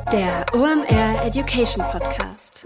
Der OMR Education Podcast.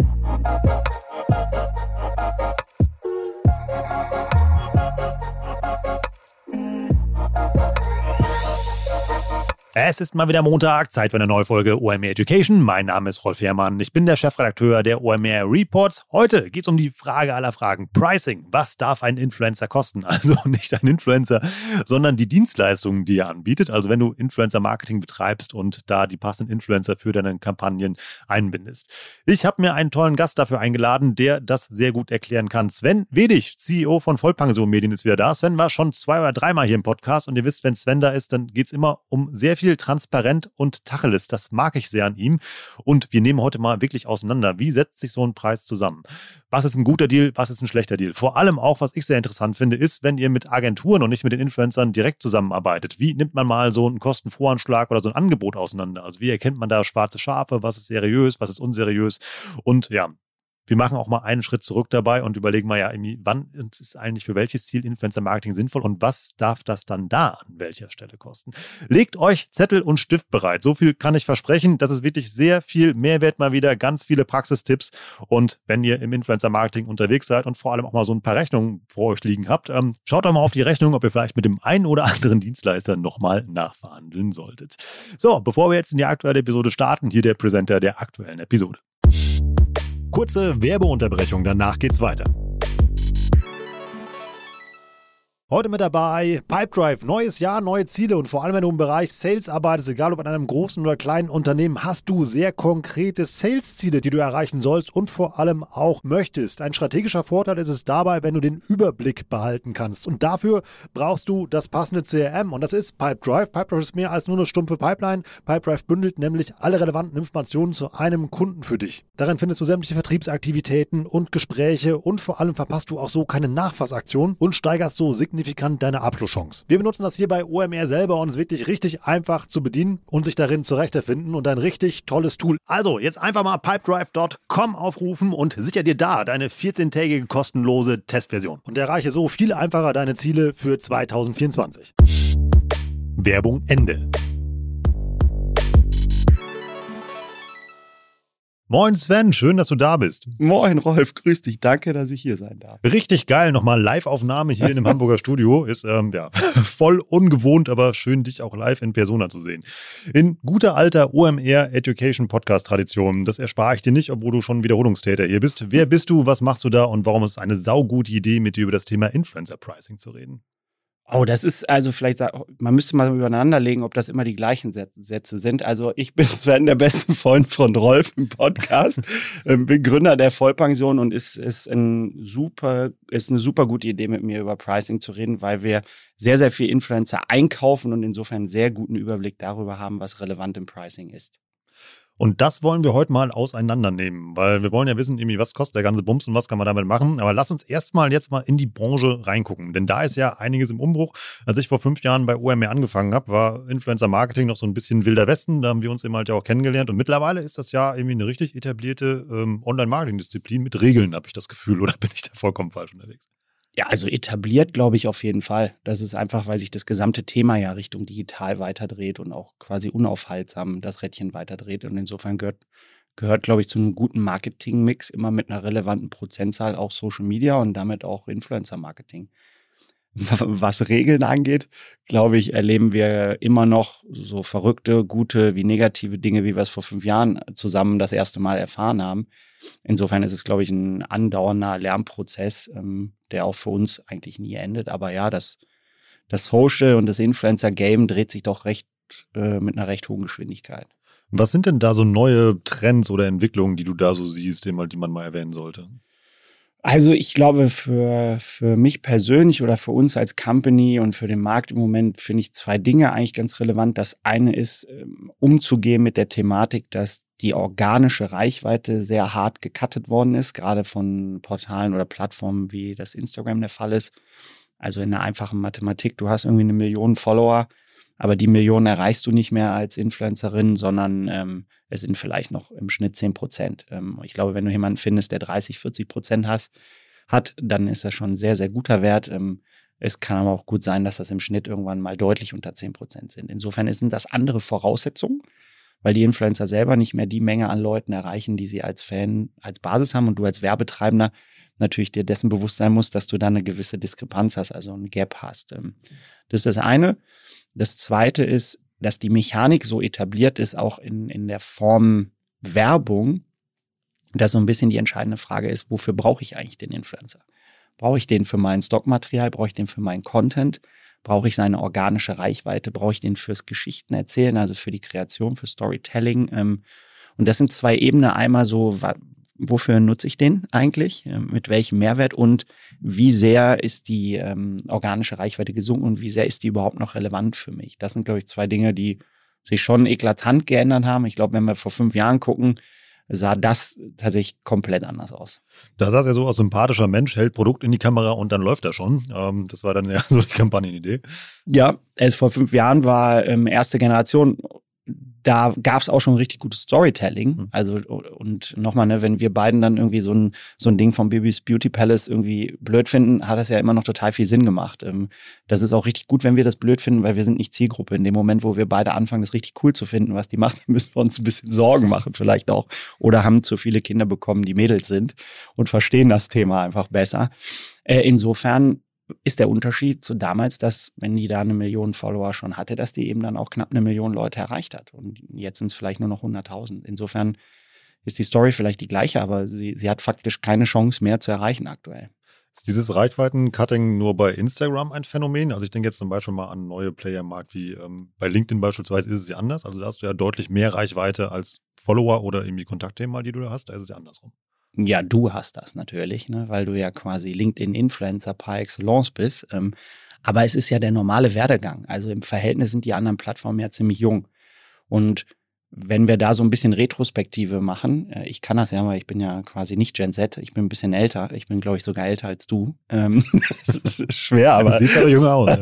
Es ist mal wieder Montag, Zeit für eine neue Folge OMR Education. Mein Name ist Rolf Herrmann, ich bin der Chefredakteur der OMR Reports. Heute geht es um die Frage aller Fragen. Pricing, was darf ein Influencer kosten? Also nicht ein Influencer, sondern die Dienstleistungen, die er anbietet. Also wenn du Influencer-Marketing betreibst und da die passenden Influencer für deine Kampagnen einbindest. Ich habe mir einen tollen Gast dafür eingeladen, der das sehr gut erklären kann. Sven Wedig, CEO von Vollpension Medien, ist wieder da. Sven war schon 2 oder 3 Mal hier im Podcast und ihr wisst, wenn Sven da ist, dann geht es immer um sehr viel transparent und Tacheles. Das mag ich sehr an ihm. Und wir nehmen heute mal wirklich auseinander. Wie setzt sich so ein Preis zusammen? Was ist ein guter Deal? Was ist ein schlechter Deal? Vor allem auch, was ich sehr interessant finde, ist, wenn ihr mit Agenturen und nicht mit den Influencern direkt zusammenarbeitet. Wie nimmt man mal so einen Kostenvoranschlag oder so ein Angebot auseinander? Also wie erkennt man da schwarze Schafe? Was ist seriös? Was ist unseriös? Und ja, wir machen auch mal einen Schritt zurück dabei und überlegen mal ja irgendwie, wann ist eigentlich für welches Ziel Influencer-Marketing sinnvoll und was darf das dann da an welcher Stelle kosten. Legt euch Zettel und Stift bereit. So viel kann ich versprechen. Das ist wirklich sehr viel Mehrwert mal wieder, ganz viele Praxistipps. Und wenn ihr im Influencer-Marketing unterwegs seid und vor allem auch mal so ein paar Rechnungen vor euch liegen habt, schaut doch mal auf die Rechnung, ob ihr vielleicht mit dem einen oder anderen Dienstleister nochmal nachverhandeln solltet. So, bevor wir jetzt in die aktuelle Episode starten, hier der Presenter der aktuellen Episode. Kurze Werbeunterbrechung, danach geht's weiter. Heute mit dabei Pipedrive, neues Jahr, neue Ziele und vor allem, wenn du im Bereich Sales arbeitest, egal ob in einem großen oder kleinen Unternehmen, hast du sehr konkrete Sales-Ziele, die du erreichen sollst und vor allem auch möchtest. Ein strategischer Vorteil ist es dabei, wenn du den Überblick behalten kannst und dafür brauchst du das passende CRM und das ist Pipedrive. Pipedrive ist mehr als nur eine stumpfe Pipeline. Pipedrive bündelt nämlich alle relevanten Informationen zu einem Kunden für dich. Darin findest du sämtliche Vertriebsaktivitäten und Gespräche und vor allem verpasst du auch so keine Nachfassaktion und steigerst so signifikant deine Abschlusschance. Wir benutzen das hier bei OMR selber und es ist wirklich richtig einfach zu bedienen und sich darin zurechtfinden und ein richtig tolles Tool. Also jetzt einfach mal pipedrive.com aufrufen und sicher dir da deine 14-tägige kostenlose Testversion und erreiche so viel einfacher deine Ziele für 2024. Werbung Ende. Moin Sven, schön, dass du da bist. Moin Rolf, grüß dich, danke, dass ich hier sein darf. Richtig geil, nochmal Live-Aufnahme hier in dem Hamburger Studio. Ist voll ungewohnt, aber schön, dich auch live in Persona zu sehen. In guter alter OMR Education Podcast Tradition, das erspare ich dir nicht, obwohl du schon Wiederholungstäter hier bist. Wer bist du, was machst du da und warum ist es eine saugute Idee, mit dir über das Thema Influencer Pricing zu reden? Oh, das ist also vielleicht, man müsste mal übereinander legen, ob das immer die gleichen Sätze sind. Also ich bin Sven, der beste Freund von Rolf im Podcast, bin Gründer der Vollpension und ist eine super gute Idee, mit mir über Pricing zu reden, weil wir sehr, sehr viel Influencer einkaufen und insofern einen sehr guten Überblick darüber haben, was relevant im Pricing ist. Und das wollen wir heute mal auseinandernehmen, weil wir wollen ja wissen, irgendwie, was kostet der ganze Bums und was kann man damit machen. Aber lass uns jetzt mal in die Branche reingucken, denn da ist ja einiges im Umbruch. Als ich vor 5 Jahren bei OMR angefangen habe, war Influencer-Marketing noch so ein bisschen wilder Westen. Da haben wir uns eben halt ja auch kennengelernt. Und mittlerweile ist das ja irgendwie eine richtig etablierte Online-Marketing-Disziplin mit Regeln, habe ich das Gefühl. Oder bin ich da vollkommen falsch unterwegs? Ja, also etabliert, glaube ich, auf jeden Fall. Das ist einfach, weil sich das gesamte Thema ja Richtung digital weiterdreht und auch quasi unaufhaltsam das Rädchen weiterdreht. Und insofern gehört, glaube ich, zu einem guten Marketing-Mix immer mit einer relevanten Prozentzahl auch Social Media und damit auch Influencer-Marketing. Was Regeln angeht, glaube ich, erleben wir immer noch so verrückte, gute wie negative Dinge, wie wir es vor 5 Jahren zusammen das erste Mal erfahren haben. Insofern ist es, glaube ich, ein andauernder Lernprozess, der auch für uns eigentlich nie endet. Aber ja, das Social und das Influencer-Game dreht sich doch mit einer recht hohen Geschwindigkeit. Was sind denn da so neue Trends oder Entwicklungen, die du da so siehst, die man mal erwähnen sollte? Also ich glaube, für mich persönlich oder für uns als Company und für den Markt im Moment finde ich 2 Dinge eigentlich ganz relevant. Das eine ist, umzugehen mit der Thematik, dass die organische Reichweite sehr hart gecuttet worden ist, gerade von Portalen oder Plattformen, wie das Instagram der Fall ist. Also in einer einfachen Mathematik, du hast irgendwie 1 Million Follower, aber die Millionen erreichst du nicht mehr als Influencerin, sondern es sind vielleicht noch im Schnitt 10%. Ich glaube, wenn du jemanden findest, der 30-40% hat, dann ist das schon ein sehr, sehr guter Wert. Es kann aber auch gut sein, dass das im Schnitt irgendwann mal deutlich unter 10% sind. Insofern sind das andere Voraussetzungen. weil die Influencer selber nicht mehr die Menge an Leuten erreichen, die sie als Fan, als Basis haben und du als Werbetreibender natürlich dir dessen bewusst sein musst, dass du da eine gewisse Diskrepanz hast, also ein Gap hast. Das ist das eine. Das zweite ist, dass die Mechanik so etabliert ist, auch in der Form Werbung, dass so ein bisschen die entscheidende Frage ist, wofür brauche ich eigentlich den Influencer? Brauche ich den für mein Stockmaterial? Brauche ich den für meinen Content? Brauche ich seine organische Reichweite? Brauche ich den fürs Geschichtenerzählen, also für die Kreation, für Storytelling? Und das sind zwei Ebenen. Einmal so, wofür nutze ich den eigentlich? Mit welchem Mehrwert? Und wie sehr ist die organische Reichweite gesunken und wie sehr ist die überhaupt noch relevant für mich? Das sind, glaube ich, zwei Dinge, die sich schon eklatant geändert haben. Ich glaube, wenn wir vor 5 Jahren gucken, sah das tatsächlich komplett anders aus. Da saß er so als sympathischer Mensch, hält Produkt in die Kamera und dann läuft er schon. Das war dann ja so die Kampagnenidee. Ja, vor 5 Jahren war erste Generation. Da gab es auch schon richtig gutes Storytelling. Also, und nochmal, ne, wenn wir beiden dann irgendwie so ein Ding vom Bibis Beauty Palace irgendwie blöd finden, hat das ja immer noch total viel Sinn gemacht. Das ist auch richtig gut, wenn wir das blöd finden, weil wir sind nicht Zielgruppe. In dem Moment, wo wir beide anfangen, das richtig cool zu finden, was die macht, müssen wir uns ein bisschen Sorgen machen vielleicht auch. Oder haben zu viele Kinder bekommen, die Mädels sind und verstehen das Thema einfach besser. Insofern ist der Unterschied zu damals, dass, wenn die da 1 Million Follower schon hatte, dass die eben dann auch knapp 1 Million Leute erreicht hat. Und jetzt sind es vielleicht nur noch 100.000. Insofern ist die Story vielleicht die gleiche, aber sie hat faktisch keine Chance mehr zu erreichen aktuell. Ist dieses Reichweiten-Cutting nur bei Instagram ein Phänomen? Also ich denke jetzt zum Beispiel mal an neue Player im Markt, wie bei LinkedIn beispielsweise ist es ja anders. Also da hast du ja deutlich mehr Reichweite als Follower oder irgendwie Kontaktthemen mal, die du da hast. Da ist es ja andersrum. Ja, du hast das natürlich, ne, weil du ja quasi LinkedIn-Influencer par excellence bist. Aber es ist ja der normale Werdegang. Also im Verhältnis sind die anderen Plattformen ja ziemlich jung. Und wenn wir da so ein bisschen Retrospektive machen, ich kann das ja, weil ich bin ja quasi nicht Gen Z, ich bin ein bisschen älter. Ich bin, glaube ich, sogar älter als du. Das ist schwer, aber... Du siehst aber jünger aus.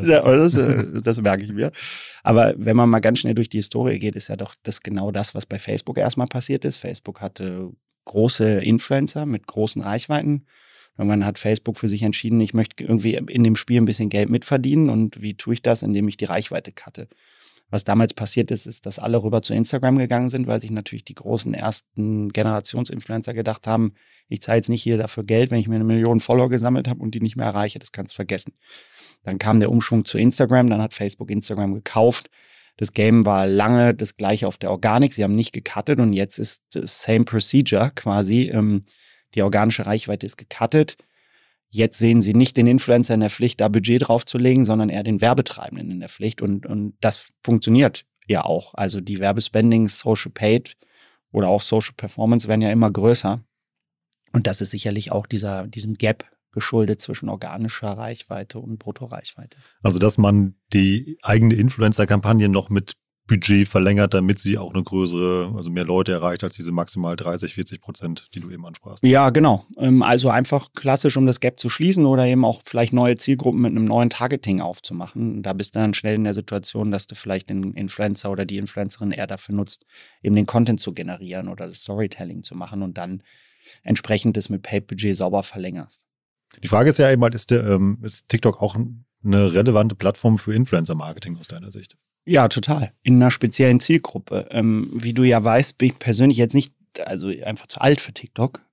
Das merke ich mir. Aber wenn man mal ganz schnell durch die Historie geht, ist ja doch das genau das, was bei Facebook erstmal passiert ist. Facebook hatte große Influencer mit großen Reichweiten. Irgendwann hat Facebook für sich entschieden, ich möchte irgendwie in dem Spiel ein bisschen Geld mitverdienen. Und wie tue ich das? Indem ich die Reichweite cutte. Was damals passiert ist, dass alle rüber zu Instagram gegangen sind, weil sich natürlich die großen ersten Generationsinfluencer gedacht haben, ich zahle jetzt nicht hier dafür Geld, wenn ich mir 1 Million Follower gesammelt habe und die nicht mehr erreiche. Das kannst du vergessen. Dann kam der Umschwung zu Instagram, dann hat Facebook Instagram gekauft. Das Game war lange das gleiche auf der Organik. Sie haben nicht gecuttet und jetzt ist das same procedure quasi. Die organische Reichweite ist gecuttet. Jetzt sehen sie nicht den Influencer in der Pflicht, da Budget draufzulegen, sondern eher den Werbetreibenden in der Pflicht. Und das funktioniert ja auch. Also die Werbespendings, Social Paid oder auch Social Performance werden ja immer größer. Und das ist sicherlich auch diesem Gap geschuldet zwischen organischer Reichweite und Bruttoreichweite. Also, dass man die eigene Influencer-Kampagne noch mit Budget verlängert, damit sie auch eine größere, also mehr Leute erreicht als diese maximal 30-40%, die du eben ansprachst. Ja, genau. Also einfach klassisch, um das Gap zu schließen oder eben auch vielleicht neue Zielgruppen mit einem neuen Targeting aufzumachen. Da bist du dann schnell in der Situation, dass du vielleicht den Influencer oder die Influencerin eher dafür nutzt, eben den Content zu generieren oder das Storytelling zu machen und dann entsprechend das mit Paid-Budget sauber verlängerst. Die Frage ist ja eben halt, ist TikTok auch eine relevante Plattform für Influencer-Marketing aus deiner Sicht? Ja, total. In einer speziellen Zielgruppe. Wie du ja weißt, bin ich persönlich jetzt nicht, also einfach zu alt für TikTok.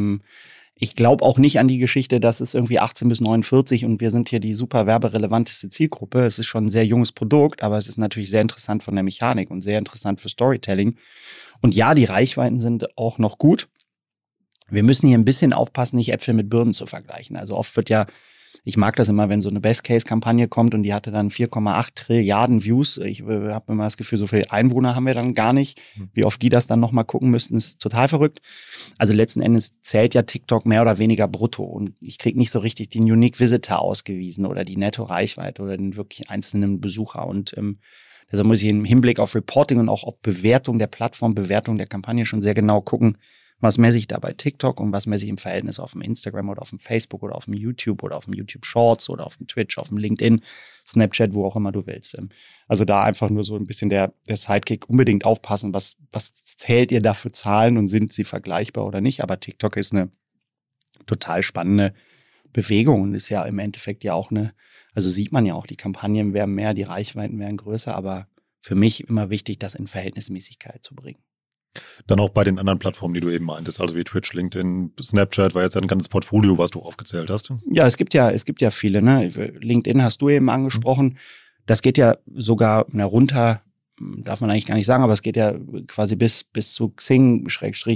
Ich glaube auch nicht an die Geschichte, dass es irgendwie 18 bis 49 und wir sind hier die super werberelevanteste Zielgruppe. Es ist schon ein sehr junges Produkt, aber es ist natürlich sehr interessant von der Mechanik und sehr interessant für Storytelling. Und ja, die Reichweiten sind auch noch gut. Wir müssen hier ein bisschen aufpassen, nicht Äpfel mit Birnen zu vergleichen. Also oft wird ja, ich mag das immer, wenn so eine Best-Case-Kampagne kommt und die hatte dann 4,8 Trilliarden Views. Ich habe immer das Gefühl, so viele Einwohner haben wir dann gar nicht. Wie oft die das dann nochmal gucken müssten, ist total verrückt. Also letzten Endes zählt ja TikTok mehr oder weniger brutto und ich kriege nicht so richtig den Unique Visitor ausgewiesen oder die Netto-Reichweite oder den wirklich einzelnen Besucher. Und deshalb muss ich im Hinblick auf Reporting und auch auf Bewertung der Plattform, Bewertung der Kampagne schon sehr genau gucken, was messe ich da bei TikTok und was messe ich im Verhältnis auf dem Instagram oder auf dem Facebook oder auf dem YouTube oder auf dem YouTube Shorts oder auf dem Twitch, auf dem LinkedIn, Snapchat, wo auch immer du willst. Also da einfach nur so ein bisschen der Sidekick, unbedingt aufpassen, was zählt ihr da für Zahlen und sind sie vergleichbar oder nicht. Aber TikTok ist eine total spannende Bewegung und ist ja im Endeffekt ja auch also sieht man ja auch, die Kampagnen werden mehr, die Reichweiten werden größer, aber für mich immer wichtig, das in Verhältnismäßigkeit zu bringen. Dann auch bei den anderen Plattformen, die du eben meintest, also wie Twitch, LinkedIn, Snapchat, war jetzt ein ganzes Portfolio, was du aufgezählt hast. Ja, es gibt ja viele, ne? LinkedIn hast du eben angesprochen. Das geht ja sogar runter, darf man eigentlich gar nicht sagen, aber es geht ja quasi bis zu Xing,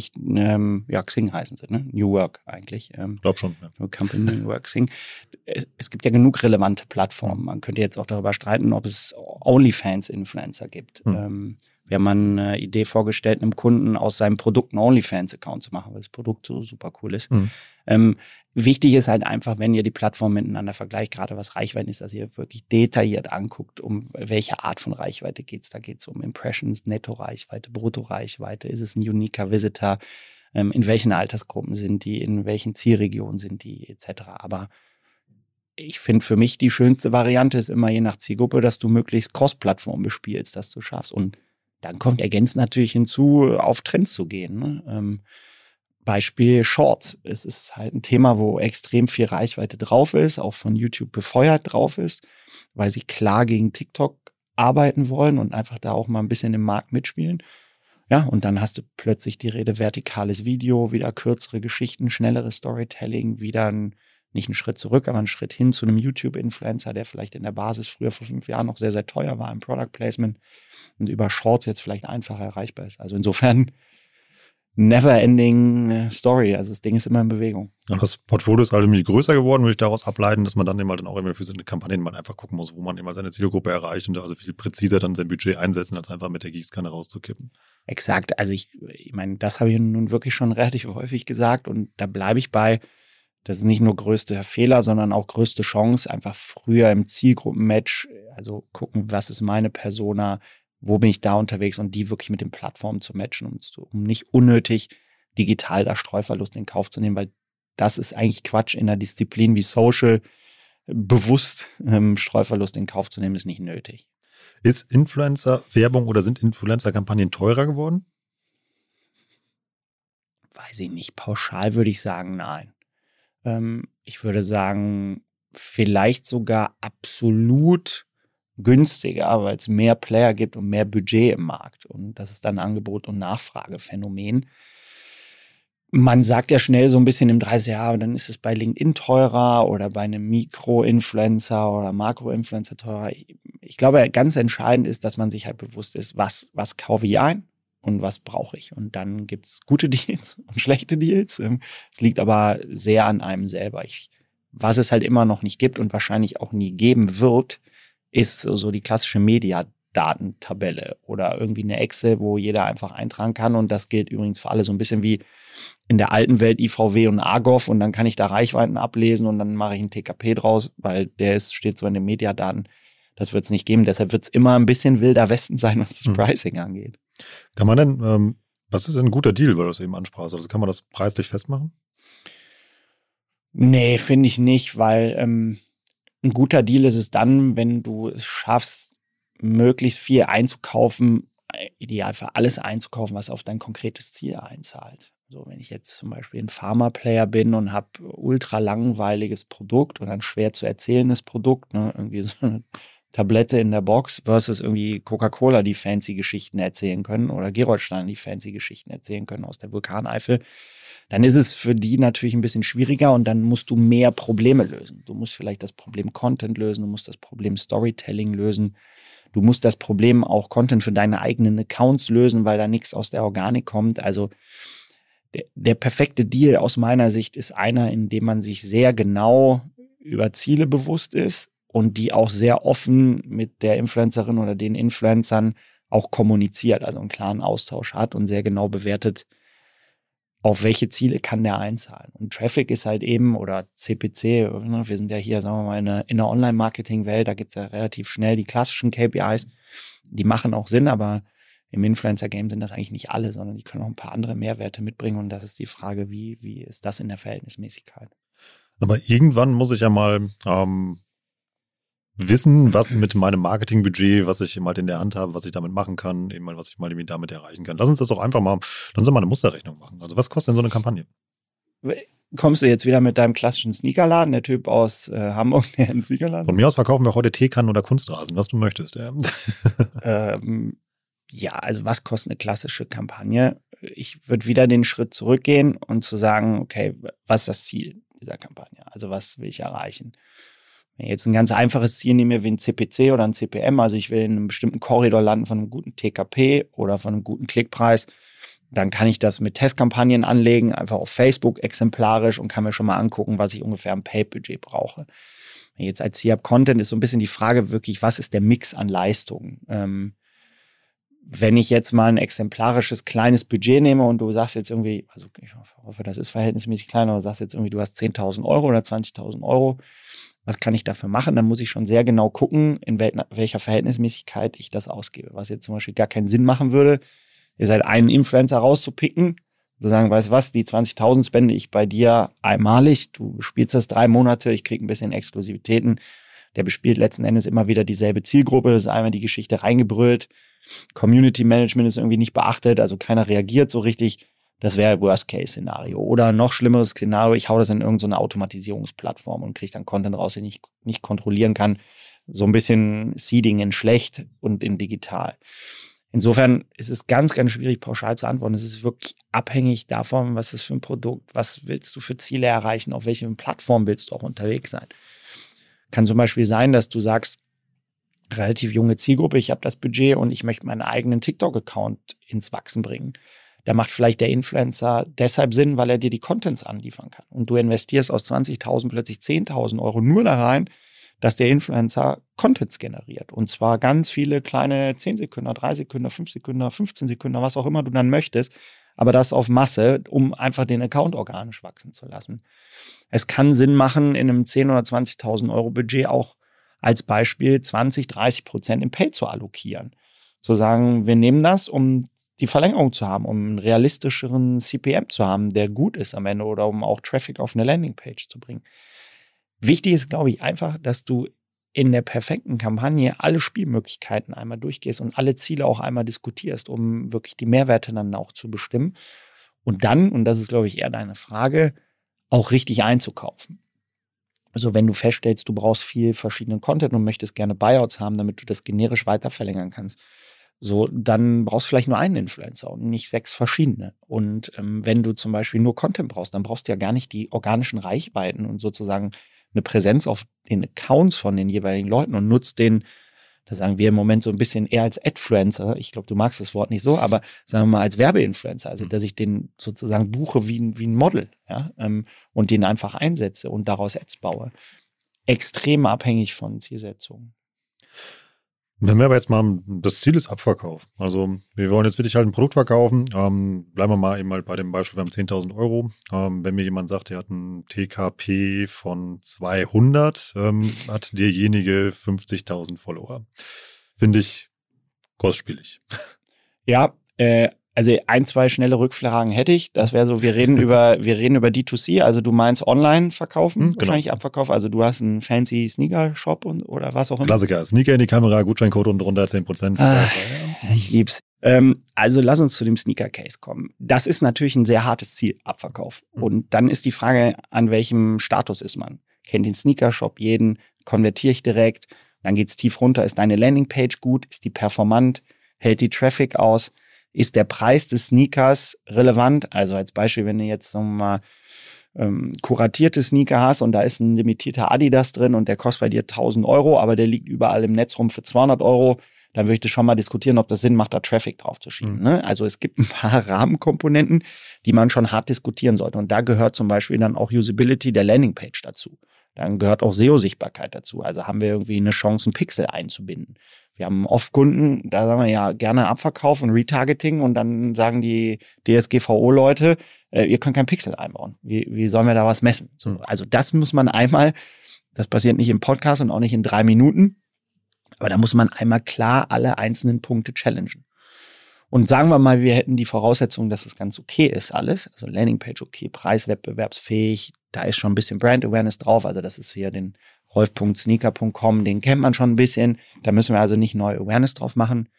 Xing heißen sie, ne? New Work eigentlich. Ich glaube schon, ja. Company New Work, Xing. Es gibt ja genug relevante Plattformen. Man könnte jetzt auch darüber streiten, ob es OnlyFans-Influencer gibt. Wir haben mal eine Idee vorgestellt, einem Kunden aus seinem Produkt einen OnlyFans-Account zu machen, weil das Produkt so super cool ist. Wichtig ist halt einfach, wenn ihr die Plattformen miteinander vergleicht, gerade was Reichweite ist, dass ihr wirklich detailliert anguckt, um welche Art von Reichweite geht es. Da geht es um Impressions, Netto-Reichweite, Brutto-Reichweite. Ist es ein uniker Visitor? In welchen Altersgruppen sind die? In welchen Zielregionen sind die? Etc. Aber ich finde, für mich die schönste Variante ist immer je nach Zielgruppe, dass du möglichst Cross-Plattform bespielst, dass du schaffst. Und dann kommt ergänzend natürlich hinzu, auf Trends zu gehen. Ne? Beispiel Shorts. Es ist halt ein Thema, wo extrem viel Reichweite drauf ist, auch von YouTube befeuert drauf ist, weil sie klar gegen TikTok arbeiten wollen und einfach da auch mal ein bisschen im Markt mitspielen. Ja, und dann hast du plötzlich die Rede vertikales Video, wieder kürzere Geschichten, schnelleres Storytelling, wieder nicht einen Schritt zurück, aber einen Schritt hin zu einem YouTube-Influencer, der vielleicht in der Basis früher vor 5 Jahren noch sehr, sehr teuer war im Product Placement und über Shorts jetzt vielleicht einfacher erreichbar ist. Also insofern never-ending Story. Also das Ding ist immer in Bewegung. Ja, das Portfolio ist halt irgendwie größer geworden, würde ich daraus ableiten, dass man dann eben halt auch immer für so eine Kampagne mal einfach gucken muss, wo man immer seine Zielgruppe erreicht und also viel präziser dann sein Budget einsetzen, als einfach mit der Gießkanne rauszukippen. Exakt. Also ich meine, das habe ich nun wirklich schon relativ häufig gesagt und da bleibe ich bei, das ist nicht nur größter Fehler, sondern auch größte Chance, einfach früher im Zielgruppenmatch, also gucken, was ist meine Persona, wo bin ich da unterwegs und die wirklich mit den Plattformen zu matchen, um nicht unnötig digital da Streuverlust in Kauf zu nehmen, weil das ist eigentlich Quatsch in einer Disziplin wie Social. Bewusst Streuverlust in Kauf zu nehmen, ist nicht nötig. Ist Influencer-Werbung oder sind Influencer-Kampagnen teurer geworden? Weiß ich nicht. Pauschal würde ich sagen, nein. Ich würde sagen, vielleicht sogar absolut günstiger, weil es mehr Player gibt und mehr Budget im Markt. Und das ist dann Angebot- und Nachfragephänomen. Man sagt ja schnell so ein bisschen im 30-Jahr, dann ist es bei LinkedIn teurer oder bei einem Mikro-Influencer oder Makro-Influencer teurer. Ich glaube, ganz entscheidend ist, dass man sich halt bewusst ist, was kaufe ich ein und was brauche ich. Und dann gibt es gute Deals und schlechte Deals. Es liegt aber sehr an einem selber. Was es halt immer noch nicht gibt und wahrscheinlich auch nie geben wird, ist so die klassische Mediadatentabelle oder irgendwie eine Excel, wo jeder einfach eintragen kann. Und das gilt übrigens für alle so ein bisschen wie in der alten Welt IVW und Argov. Und dann kann ich da Reichweiten ablesen und dann mache ich einen TKP draus, weil steht so in den Mediadaten. Das wird es nicht geben. Deshalb wird es immer ein bisschen wilder Westen sein, was das Pricing angeht. Kann man denn, was ist denn ein guter Deal, weil du es eben ansprachst? Also kann man das preislich festmachen? Nee, finde ich nicht, weil ein guter Deal ist es dann, wenn du es schaffst, möglichst viel einzukaufen, ideal für alles einzukaufen, was auf dein konkretes Ziel einzahlt. So, wenn ich jetzt zum Beispiel ein Pharma-Player bin und habe ultra langweiliges Produkt oder ein schwer zu erzählendes Produkt, ne, irgendwie so eine Tablette in der Box versus irgendwie Coca-Cola, die fancy Geschichten erzählen können oder Gerolstein, die fancy Geschichten erzählen können aus der Vulkaneifel, dann ist es für die natürlich ein bisschen schwieriger und dann musst du mehr Probleme lösen. Du musst vielleicht das Problem Content lösen, du musst das Problem Storytelling lösen, du musst das Problem auch Content für deine eigenen Accounts lösen, weil da nichts aus der Organik kommt. Also der perfekte Deal aus meiner Sicht ist einer, in dem man sich sehr genau über Ziele bewusst ist und die auch sehr offen mit der Influencerin oder den Influencern auch kommuniziert, also einen klaren Austausch hat und sehr genau bewertet, auf welche Ziele kann der einzahlen. Und Traffic ist halt eben, oder CPC, wir sind ja hier, sagen wir mal, in der Online-Marketing-Welt, da gibt's ja relativ schnell die klassischen KPIs, die machen auch Sinn, aber im Influencer-Game sind das eigentlich nicht alle, sondern die können auch ein paar andere Mehrwerte mitbringen und das ist die Frage, wie ist das in der Verhältnismäßigkeit? Aber irgendwann muss ich ja mal wissen, was mit meinem Marketingbudget, was ich mal in der Hand habe, was ich damit machen kann, eben mal, was ich mal damit erreichen kann. Lass uns das doch einfach mal, lass uns mal eine Musterrechnung machen. Also was kostet denn so eine Kampagne? kommst du jetzt wieder mit deinem klassischen Sneakerladen, der Typ aus Hamburg, der einen Sneakerladen? Von mir aus verkaufen wir heute Teekannen oder Kunstrasen, was du möchtest. Ja. Ja, also was kostet eine klassische Kampagne? Ich würde wieder den Schritt zurückgehen und zu sagen, okay, was ist das Ziel dieser Kampagne? Also was will ich erreichen? Wenn ich jetzt ein ganz einfaches Ziel nehme wie ein CPC oder ein CPM, also ich will in einem bestimmten Korridor landen von einem guten TKP oder von einem guten Klickpreis, dann kann ich das mit Testkampagnen anlegen, einfach auf Facebook exemplarisch und kann mir schon mal angucken, was ich ungefähr im Paid-Budget brauche. Wenn ich jetzt als Ziel habe Content, ist so ein bisschen die Frage wirklich, was ist der Mix an Leistungen? Wenn ich jetzt mal ein exemplarisches kleines Budget nehme und du sagst jetzt irgendwie, also ich hoffe, das ist verhältnismäßig klein, aber du sagst jetzt irgendwie, du hast 10.000 Euro oder 20.000 Euro, was kann ich dafür machen? Dann muss ich schon sehr genau gucken, in welcher Verhältnismäßigkeit ich das ausgebe. Was jetzt zum Beispiel gar keinen Sinn machen würde, ist halt einen Influencer rauszupicken, zu sagen, weißt du was, die 20.000 spende ich bei dir einmalig, du spielst das 3 Monate, ich kriege ein bisschen Exklusivitäten. Der bespielt letzten Endes immer wieder dieselbe Zielgruppe, das ist einmal die Geschichte reingebrüllt. Community Management ist irgendwie nicht beachtet, also keiner reagiert so richtig. Das wäre Worst-Case-Szenario. Oder ein noch schlimmeres Szenario, ich hau das in irgendeine Automatisierungsplattform und kriege dann Content raus, den ich nicht kontrollieren kann. So ein bisschen Seeding in schlecht und in digital. Insofern ist es ganz, ganz schwierig, pauschal zu antworten. Es ist wirklich abhängig davon, was ist für ein Produkt, was willst du für Ziele erreichen, auf welchen Plattformen willst du auch unterwegs sein. Kann zum Beispiel sein, dass du sagst, relativ junge Zielgruppe, ich habe das Budget und ich möchte meinen eigenen TikTok-Account ins Wachsen bringen. Da macht vielleicht der Influencer deshalb Sinn, weil er dir die Contents anliefern kann. Und du investierst aus 20.000 plötzlich 10.000 Euro nur da rein, dass der Influencer Contents generiert. Und zwar ganz viele kleine 10 Sekunden, 3 Sekunden, 5 Sekunden, 15 Sekunden, was auch immer du dann möchtest. Aber das auf Masse, um einfach den Account organisch wachsen zu lassen. Es kann Sinn machen, in einem 10.000 oder 20.000 Euro Budget auch als Beispiel 20-30% im Pay zu allokieren. Zu sagen, wir nehmen das, um die Verlängerung zu haben, um einen realistischeren CPM zu haben, der gut ist am Ende oder um auch Traffic auf eine Landingpage zu bringen. Wichtig ist, glaube ich, einfach, dass du in der perfekten Kampagne alle Spielmöglichkeiten einmal durchgehst und alle Ziele auch einmal diskutierst, um wirklich die Mehrwerte dann auch zu bestimmen. Und dann, und das ist, glaube ich, eher deine Frage, auch richtig einzukaufen. Also wenn du feststellst, du brauchst viel verschiedenen Content und möchtest gerne Buyouts haben, damit du das generisch weiter verlängern kannst, so, dann brauchst du vielleicht nur einen Influencer und nicht 6 verschiedene. Und wenn du zum Beispiel nur Content brauchst, dann brauchst du ja gar nicht die organischen Reichweiten und sozusagen eine Präsenz auf den Accounts von den jeweiligen Leuten und nutzt den, da sagen wir im Moment so ein bisschen eher als Adfluencer. Ich glaube, du magst das Wort nicht so, aber sagen wir mal als Werbeinfluencer, also dass ich den sozusagen buche wie ein Model, ja, und den einfach einsetze und daraus Ads baue. Extrem abhängig von Zielsetzungen. Wenn wir aber jetzt mal, das Ziel ist Abverkauf. Also wir wollen jetzt wirklich halt ein Produkt verkaufen. Bleiben wir mal eben mal bei dem Beispiel, wir haben 10.000 Euro. Wenn mir jemand sagt, der hat ein TKP von 200, hat derjenige 50.000 Follower. Finde ich kostspielig. Ja, also 1, 2 schnelle Rückfragen hätte ich. Das wäre so, wir reden über D2C, also du meinst online verkaufen, wahrscheinlich genau. Abverkauf. Also du hast einen fancy Sneaker-Shop oder was auch immer. Klassiker, Sneaker in die Kamera, Gutscheincode und drunter 10%. Ich lieb's. Also lass uns zu dem Sneaker-Case kommen. Das ist natürlich ein sehr hartes Ziel, Abverkauf. Und dann ist die Frage, an welchem Status ist man? Kennt den Sneaker-Shop jeden? Konvertiere ich direkt? Dann geht's tief runter. Ist deine Landingpage gut? Ist die performant? Hält die Traffic aus? Ist der Preis des Sneakers relevant? Also als Beispiel, wenn du jetzt sagen wir mal kuratierte Sneaker hast und da ist ein limitierter Adidas drin und der kostet bei dir 1.000 Euro, aber der liegt überall im Netz rum für 200 Euro, dann würde ich das schon mal diskutieren, ob das Sinn macht, da Traffic drauf zu schieben. Ne? Also es gibt ein paar Rahmenkomponenten, die man schon hart diskutieren sollte. Und da gehört zum Beispiel dann auch Usability der Landingpage dazu. Dann gehört auch SEO-Sichtbarkeit dazu. Also haben wir irgendwie eine Chance, einen Pixel einzubinden. Wir haben oft Kunden, da sagen wir ja gerne Abverkauf und Retargeting und dann sagen die DSGVO-Leute, ihr könnt kein Pixel einbauen. Wie sollen wir da was messen? So, also das muss man einmal, das passiert nicht im Podcast und auch nicht in 3 Minuten, aber da muss man einmal klar alle einzelnen Punkte challengen. Und sagen wir mal, wir hätten die Voraussetzung, dass es ganz okay ist alles, also Landingpage okay, Preis wettbewerbsfähig, da ist schon ein bisschen Brand Awareness drauf, also das ist hier den rolf.sneaker.com, den kennt man schon ein bisschen, da müssen wir also nicht neue Awareness drauf machen.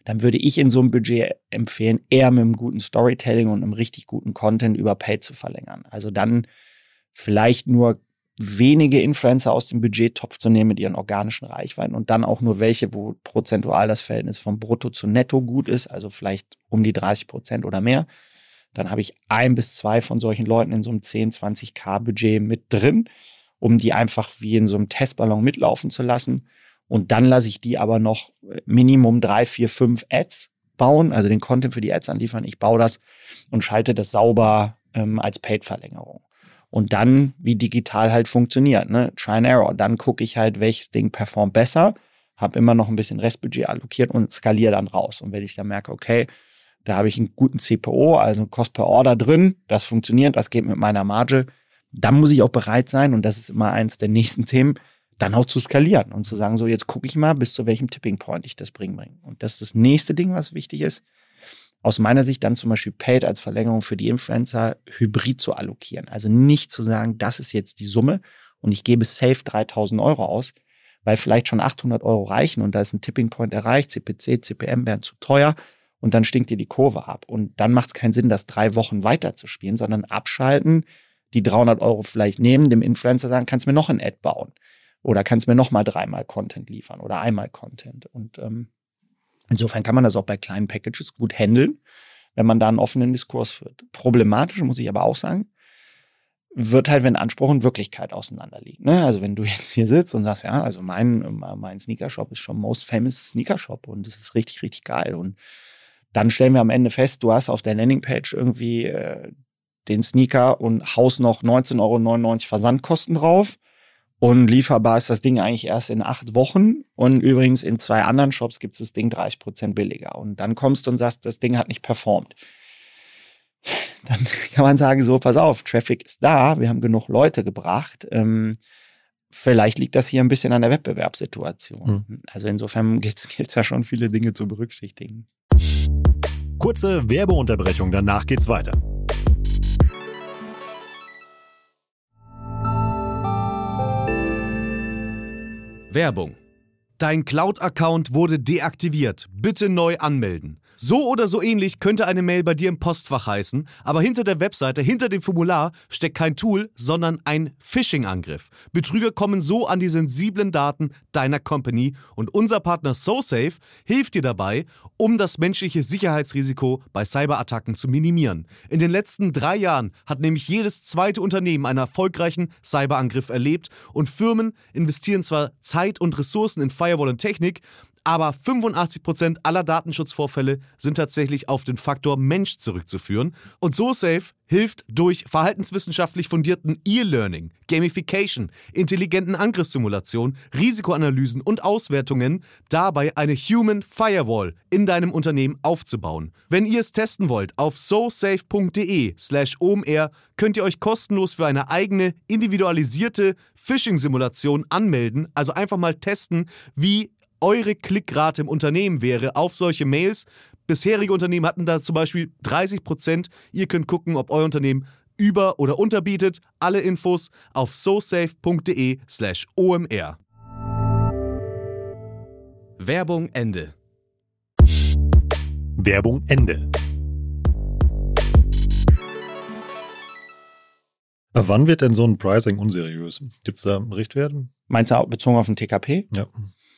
dann würde ich in so einem Budget empfehlen, eher mit einem guten Storytelling und einem richtig guten Content über Paid zu verlängern. Also dann vielleicht nur wenige Influencer aus dem Budgettopf zu nehmen mit ihren organischen Reichweiten und dann auch nur welche, wo prozentual das Verhältnis vom Brutto zu Netto gut ist, also vielleicht um die 30% oder mehr. Dann habe ich 1 bis 2 von solchen Leuten in so einem 10, 20k Budget mit drin, um die einfach wie in so einem Testballon mitlaufen zu lassen. Und dann lasse ich die aber noch Minimum 3, 4, 5 Ads bauen, also den Content für die Ads anliefern. Ich baue das und schalte das sauber als Paid-Verlängerung. Und dann, wie digital halt funktioniert, ne? Try and Error. Dann gucke ich halt, welches Ding performt besser, habe immer noch ein bisschen Restbudget allokiert und skaliere dann raus. Und wenn ich dann merke, okay, da habe ich einen guten CPO, also Cost per Order drin, das funktioniert, das geht mit meiner Marge, dann muss ich auch bereit sein, und das ist immer eins der nächsten Themen, dann auch zu skalieren und zu sagen, so jetzt gucke ich mal, bis zu welchem Tipping Point ich das bringe. Und das ist das nächste Ding, was wichtig ist, aus meiner Sicht dann zum Beispiel Paid als Verlängerung für die Influencer hybrid zu allokieren. Also nicht zu sagen, das ist jetzt die Summe und ich gebe safe 3.000 Euro aus, weil vielleicht schon 800 Euro reichen und da ist ein Tipping Point erreicht, CPC, CPM wären zu teuer und dann stinkt dir die Kurve ab. Und dann macht es keinen Sinn, das 3 Wochen weiterzuspielen, sondern abschalten, die 300 Euro vielleicht nehmen, dem Influencer sagen, kannst du mir noch ein Ad bauen oder kannst du mir noch mal 3-mal Content liefern oder einmal Content. Und insofern kann man das auch bei kleinen Packages gut handeln, wenn man da einen offenen Diskurs führt. Problematisch, muss ich aber auch sagen, wird halt, wenn Anspruch und Wirklichkeit auseinanderliegen. Ne? Also wenn du jetzt hier sitzt und sagst, ja, also mein Sneakershop ist schon most famous Sneakershop und das ist richtig, richtig geil. Und dann stellen wir am Ende fest, du hast auf der Landingpage irgendwie den Sneaker und haust noch 19,99 Euro Versandkosten drauf. Und lieferbar ist das Ding eigentlich erst in 8 Wochen. Und übrigens in 2 anderen Shops gibt es das Ding 30% billiger. Und dann kommst du und sagst, das Ding hat nicht performt. Dann kann man sagen, so, pass auf, Traffic ist da, wir haben genug Leute gebracht. Vielleicht liegt das hier ein bisschen an der Wettbewerbssituation. Also insofern gibt's ja schon viele Dinge zu berücksichtigen. Kurze Werbeunterbrechung, danach geht's weiter. Werbung. Dein Cloud-Account wurde deaktiviert. Bitte neu anmelden. So oder so ähnlich könnte eine Mail bei dir im Postfach heißen, aber hinter der Webseite, hinter dem Formular steckt kein Tool, sondern ein Phishing-Angriff. Betrüger kommen so an die sensiblen Daten deiner Company und unser Partner SoSafe hilft dir dabei, um das menschliche Sicherheitsrisiko bei Cyberattacken zu minimieren. In den letzten 3 Jahren hat nämlich jedes zweite Unternehmen einen erfolgreichen Cyberangriff erlebt und Firmen investieren zwar Zeit und Ressourcen in Firewall und Technik, aber 85% aller Datenschutzvorfälle sind tatsächlich auf den Faktor Mensch zurückzuführen. Und SoSafe hilft durch verhaltenswissenschaftlich fundierten E-Learning, Gamification, intelligenten Angriffssimulationen, Risikoanalysen und Auswertungen dabei eine Human Firewall in deinem Unternehmen aufzubauen. Wenn ihr es testen wollt, auf sosafe.de/omr könnt ihr euch kostenlos für eine eigene individualisierte Phishing-Simulation anmelden. Also einfach mal testen, wie eure Klickrate im Unternehmen wäre auf solche Mails. Bisherige Unternehmen hatten da zum Beispiel 30%. Ihr könnt gucken, ob euer Unternehmen über- oder unterbietet. Alle Infos auf sosafe.de/omr. Werbung Ende. Werbung Ende. Wann wird denn so ein Pricing unseriös? Gibt es da Richtwerte? Meinst du bezogen auf den TKP? Ja.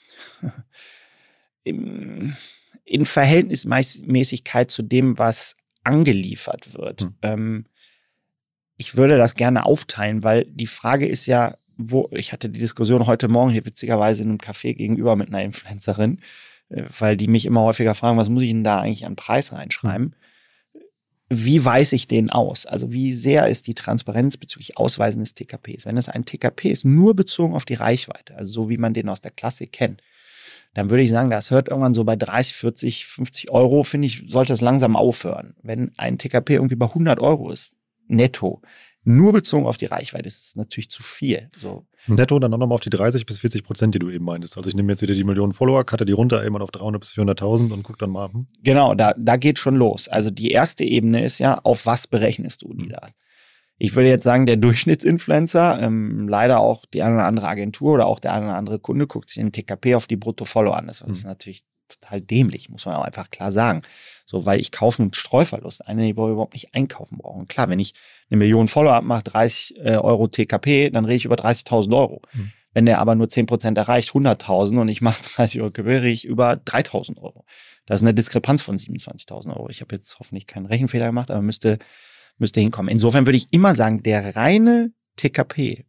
In Verhältnismäßigkeit zu dem, was angeliefert wird. Ich würde das gerne aufteilen, weil die Frage ist ja, ich hatte die Diskussion heute Morgen hier witzigerweise in einem Café gegenüber mit einer Influencerin, weil die mich immer häufiger fragen, was muss ich denn da eigentlich an Preis reinschreiben? Wie weise ich den aus? Also wie sehr ist die Transparenz bezüglich Ausweisen des TKPs? Wenn es ein TKP ist, nur bezogen auf die Reichweite, also so wie man den aus der Klassik kennt, dann würde ich sagen, das hört irgendwann so bei 30, 40, 50 Euro, finde ich, sollte es langsam aufhören. Wenn ein TKP irgendwie bei 100 Euro ist, netto, nur bezogen auf die Reichweite, ist es natürlich zu viel. So. Netto dann auch nochmal auf die 30 bis 40%, die du eben meintest. Also ich nehme jetzt wieder die Millionen Follower, cutte die runter eben auf 300 bis 400.000 und guck dann mal. Genau, da geht schon los. Also die erste Ebene ist ja, auf was berechnest du die das? Ich würde jetzt sagen, der Durchschnittsinfluencer, leider auch die eine oder andere Agentur oder auch der eine oder andere Kunde guckt sich den TKP auf die Brutto-Follower an. Das ist natürlich total dämlich, muss man auch einfach klar sagen. So, weil ich kaufe einen Streuverlust, einen, den wir überhaupt nicht einkaufen brauchen. Klar, wenn ich 1 Million Follow-up mache, 30 Euro TKP, dann rede ich über 30.000 Euro. Wenn der aber nur 10% erreicht, 100.000 und ich mache 30 Euro TKP, rede ich über 3.000 Euro. Das ist eine Diskrepanz von 27.000 Euro. Ich habe jetzt hoffentlich keinen Rechenfehler gemacht, aber müsste hinkommen. Insofern würde ich immer sagen, der reine TKP,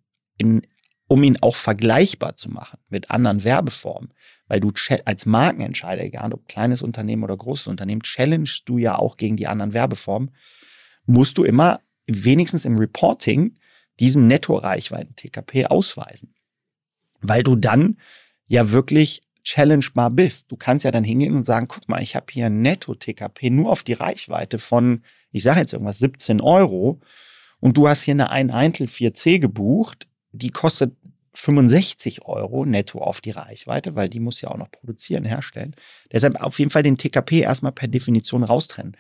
um ihn auch vergleichbar zu machen mit anderen Werbeformen, weil du als Markenentscheider, egal ob kleines Unternehmen oder großes Unternehmen, challengest du ja auch gegen die anderen Werbeformen, musst du immer wenigstens im Reporting diesen Netto-Reichweiten-TKP ausweisen. Weil du dann ja wirklich challengebar bist. Du kannst ja dann hingehen und sagen, guck mal, ich habe hier ein Netto-TKP nur auf die Reichweite von, ich sage jetzt irgendwas, 17 Euro und du hast hier eine 1 4C gebucht, die kostet 65 Euro netto auf die Reichweite, weil die muss ja auch noch produzieren, herstellen. Deshalb auf jeden Fall den TKP erstmal per Definition raustrennen.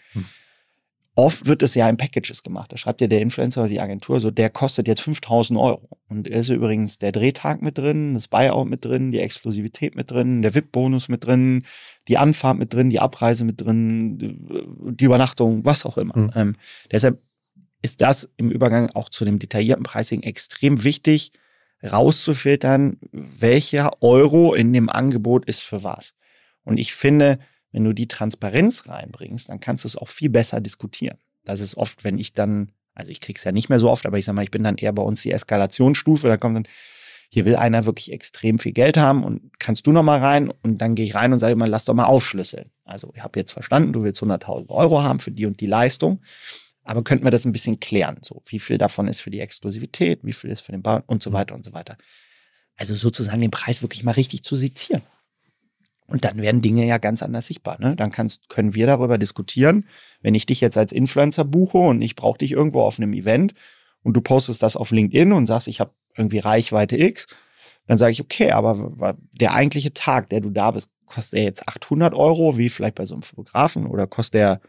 Oft wird es ja in Packages gemacht. Da schreibt ja der Influencer oder die Agentur so, der kostet jetzt 5.000 Euro. Und da ist übrigens der Drehtag mit drin, das Buyout mit drin, die Exklusivität mit drin, der VIP-Bonus mit drin, die Anfahrt mit drin, die Abreise mit drin, die Übernachtung, was auch immer. Deshalb ist das im Übergang auch zu dem detaillierten Pricing extrem wichtig, rauszufiltern, welcher Euro in dem Angebot ist für was. Und ich finde, wenn du die Transparenz reinbringst, dann kannst du es auch viel besser diskutieren. Das ist oft, wenn ich dann, also ich krieg's ja nicht mehr so oft, aber ich sag mal, ich bin dann eher bei uns die Eskalationsstufe, da kommt dann, hier will einer wirklich extrem viel Geld haben und kannst du noch mal rein? Und dann gehe ich rein und sage immer, lass doch mal aufschlüsseln. Also ich habe jetzt verstanden, du willst 100.000 Euro haben für die und die Leistung, aber könnten wir das ein bisschen klären? So, wie viel davon ist für die Exklusivität, wie viel ist für den Bau und so weiter und so weiter. Also sozusagen den Preis wirklich mal richtig zu sezieren. Und dann werden Dinge ja ganz anders sichtbar. Ne? Dann können wir darüber diskutieren, wenn ich dich jetzt als Influencer buche und ich brauche dich irgendwo auf einem Event und du postest das auf LinkedIn und sagst, ich habe irgendwie Reichweite X, dann sage ich, okay, aber der eigentliche Tag, der du da bist, kostet der jetzt 800 Euro, wie vielleicht bei so einem Fotografen, oder kostet der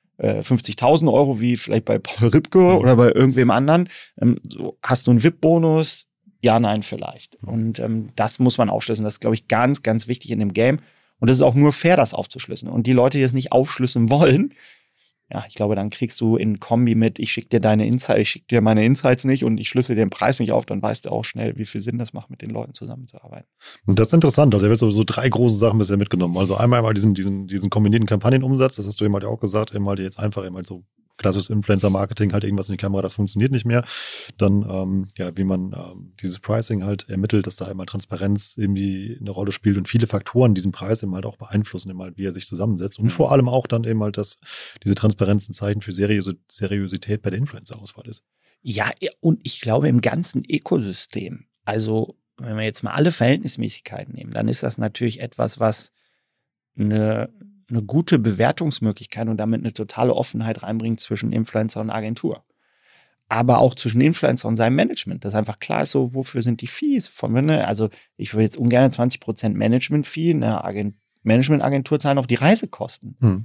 50.000 Euro, wie vielleicht bei Paul Ripke oder bei irgendwem anderen. So, hast du einen VIP-Bonus? Ja, nein, vielleicht. Und das muss man aufschlüsseln. Das ist, glaube ich, ganz, ganz wichtig in dem Game. Und es ist auch nur fair, das aufzuschlüsseln. Und die Leute, die es nicht aufschlüsseln wollen, ja, ich glaube, dann kriegst du in Kombi mit, ich schicke dir meine Insights nicht und ich schlüssel dir den Preis nicht auf, dann weißt du auch schnell, wie viel Sinn das macht, mit den Leuten zusammenzuarbeiten. Und das ist interessant. Also, ich habe so 3 große Sachen bisher mitgenommen. Also einmal diesen kombinierten Kampagnenumsatz, das hast du eben halt auch gesagt, eben halt jetzt einfach eben halt so klassisches Influencer-Marketing, halt irgendwas in die Kamera, das funktioniert nicht mehr. Dann, wie man dieses Pricing halt ermittelt, dass da einmal Transparenz irgendwie eine Rolle spielt und viele Faktoren diesen Preis eben halt auch beeinflussen, eben halt, wie er sich zusammensetzt. Und vor allem auch dann eben halt, dass diese Transparenz ein Zeichen für Seriosität bei der Influencer-Auswahl ist. Ja, und ich glaube im ganzen Ökosystem, also wenn wir jetzt mal alle Verhältnismäßigkeiten nehmen, dann ist das natürlich etwas, was eine gute Bewertungsmöglichkeit und damit eine totale Offenheit reinbringt zwischen Influencer und Agentur. Aber auch zwischen Influencer und seinem Management, dass einfach klar ist, so, wofür sind die Fees von mir? Also ich würde jetzt ungern 20% Management-Fee eine Management-Agentur zahlen auf die Reisekosten.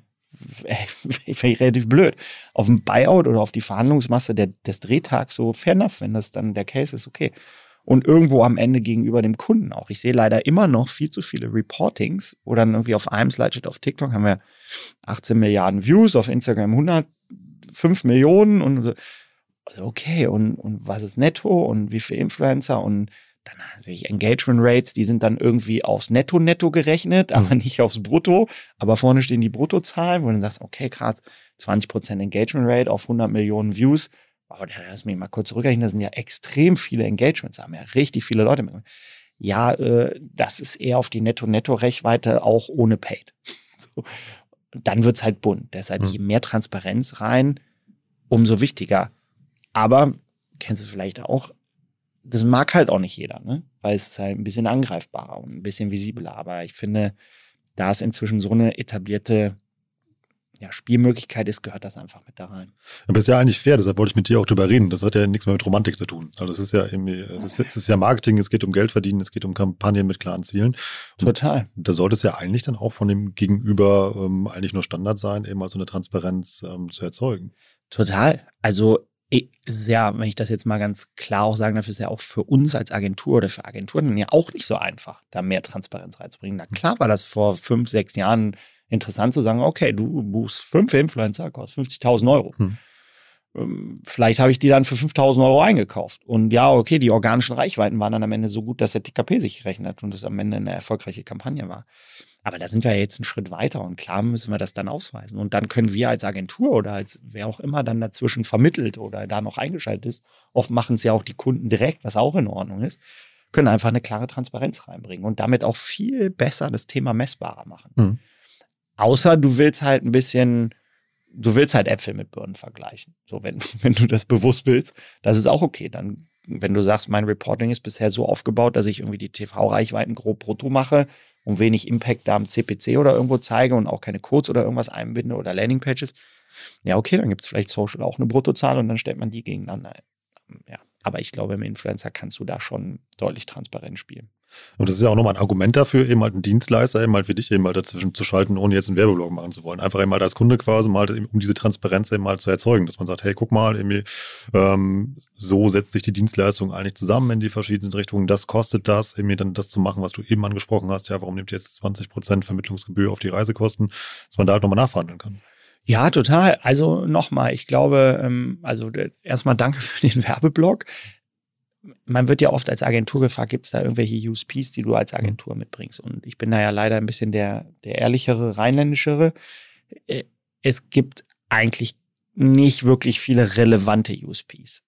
Relativ blöd. Auf ein Buyout oder auf die Verhandlungsmasse des Drehtags so fair enough, wenn das dann der Case ist, okay. Und irgendwo am Ende gegenüber dem Kunden auch. Ich sehe leider immer noch viel zu viele Reportings, wo dann irgendwie auf einem Slideshow auf TikTok haben wir 18 Milliarden Views, auf Instagram 105 Millionen und also okay, und was ist netto und wie viele Influencer und dann sehe ich Engagement Rates, die sind dann irgendwie aufs Netto gerechnet, aber nicht aufs Brutto, aber vorne stehen die Bruttozahlen, wo du dann sagst, okay, krass, 20% Engagement Rate auf 100 Millionen Views. Aber lass mich mal kurz zurückrechnen, das sind ja extrem viele Engagements, da haben ja richtig viele Leute mitgemacht. Ja, das ist eher auf die Netto-Reichweite, auch ohne Paid. So. Dann wird's halt bunt. Deshalb je mehr Transparenz rein, umso wichtiger. Aber, kennst du vielleicht auch, das mag halt auch nicht jeder, ne? Weil es ist halt ein bisschen angreifbarer und ein bisschen visibler. Aber ich finde, da es inzwischen so eine etablierte Spielmöglichkeit ist, gehört das einfach mit da rein. Aber ist ja eigentlich fair, deshalb wollte ich mit dir auch drüber reden. Das hat ja nichts mehr mit Romantik zu tun. Also es ist ja irgendwie, es ist ja Marketing, es geht um Geld verdienen, es geht um Kampagnen mit klaren Zielen. Total. Und da sollte es ja eigentlich dann auch von dem Gegenüber eigentlich nur Standard sein, eben mal so eine Transparenz zu erzeugen. Total. Also Ja, wenn ich das jetzt mal ganz klar auch sagen darf, ist ja auch für uns als Agentur oder für Agenturen ja auch nicht so einfach, da mehr Transparenz reinzubringen. Na klar war das vor 5, 6 Jahren interessant zu sagen, okay, du buchst 5 Influencer, kostet 50.000 Euro. Vielleicht habe ich die dann für 5.000 Euro eingekauft. Und ja, okay, die organischen Reichweiten waren dann am Ende so gut, dass der TKP sich gerechnet hat und es am Ende eine erfolgreiche Kampagne war. Aber da sind wir ja jetzt einen Schritt weiter und klar müssen wir das dann ausweisen. Und dann können wir als Agentur oder als wer auch immer dann dazwischen vermittelt oder da noch eingeschaltet ist, oft machen es ja auch die Kunden direkt, was auch in Ordnung ist, können einfach eine klare Transparenz reinbringen und damit auch viel besser das Thema messbarer machen. Außer du willst halt Äpfel mit Birnen vergleichen. So, wenn du das bewusst willst, das ist auch okay. Dann, wenn du sagst, mein Reporting ist bisher so aufgebaut, dass ich irgendwie die TV-Reichweiten grob brutto mache und wenig Impact da am CPC oder irgendwo zeige und auch keine Codes oder irgendwas einbinde oder Landingpages, ja, okay, dann gibt es vielleicht Social auch eine Bruttozahl und dann stellt man die gegeneinander. Ja, aber ich glaube, im Influencer kannst du da schon deutlich transparent spielen. Und das ist ja auch nochmal ein Argument dafür, eben halt einen Dienstleister eben halt wie dich eben halt dazwischen zu schalten, ohne jetzt einen Werbeblock machen zu wollen. Einfach eben halt als Kunde quasi mal, um diese Transparenz eben halt zu erzeugen, dass man sagt, hey, guck mal, irgendwie, so setzt sich die Dienstleistung eigentlich zusammen in die verschiedenen Richtungen. Das kostet das, irgendwie dann das zu machen, was du eben angesprochen hast. Ja, warum nimmt ihr jetzt 20% Vermittlungsgebühr auf die Reisekosten, dass man da halt nochmal nachverhandeln kann. Ja, total. Also nochmal, ich glaube, erstmal danke für den Werbeblock. Man wird ja oft als Agentur gefragt, gibt es da irgendwelche USPs, die du als Agentur mitbringst? Und ich bin da ja leider ein bisschen der ehrlichere, rheinländischere. Es gibt eigentlich nicht wirklich viele relevante USPs.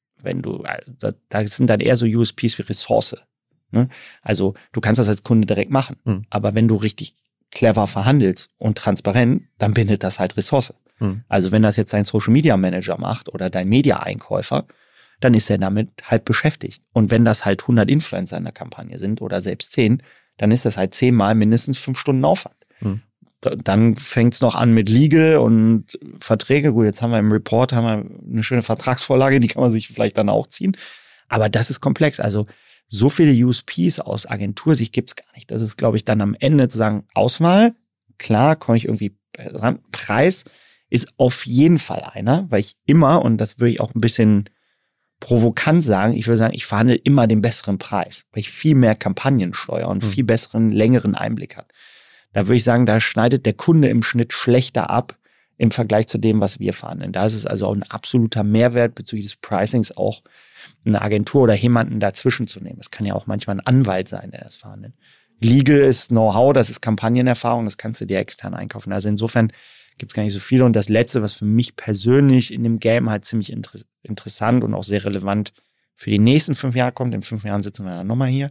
Da sind dann eher so USPs wie Ressource. Ne? Also du kannst das als Kunde direkt machen. Aber wenn du richtig clever verhandelst und transparent, dann bindet das halt Ressource. Also wenn das jetzt dein Social Media Manager macht oder dein Media-Einkäufer, dann ist er damit halt beschäftigt. Und wenn das halt 100 Influencer in der Kampagne sind oder selbst 10, dann ist das halt 10 mal mindestens 5 Stunden Aufwand. Dann fängt es noch an mit Legal und Verträge. Gut, jetzt haben wir im Report eine schöne Vertragsvorlage, die kann man sich vielleicht dann auch ziehen. Aber das ist komplex. Also so viele USPs aus Agentursicht gibt es gar nicht. Das ist, glaube ich, dann am Ende zu sagen, Auswahl, klar, komme ich irgendwie ran. Preis ist auf jeden Fall einer, weil ich immer, und das würde ich auch ein bisschen provokant sagen, ich würde sagen, ich verhandle immer den besseren Preis, weil ich viel mehr Kampagnen steuere und viel besseren, längeren Einblick habe. Da würde ich sagen, da schneidet der Kunde im Schnitt schlechter ab im Vergleich zu dem, was wir verhandeln. Da ist es also auch ein absoluter Mehrwert bezüglich des Pricings, auch eine Agentur oder jemanden dazwischen zu nehmen. Es kann ja auch manchmal ein Anwalt sein, der das verhandelt. Legal ist Know-how, das ist Kampagnenerfahrung, das kannst du dir extern einkaufen. Also insofern gibt es gar nicht so viel. Und das Letzte, was für mich persönlich in dem Game halt ziemlich interessant und auch sehr relevant für die nächsten 5 Jahre kommt, in 5 Jahren sitzen wir dann nochmal hier,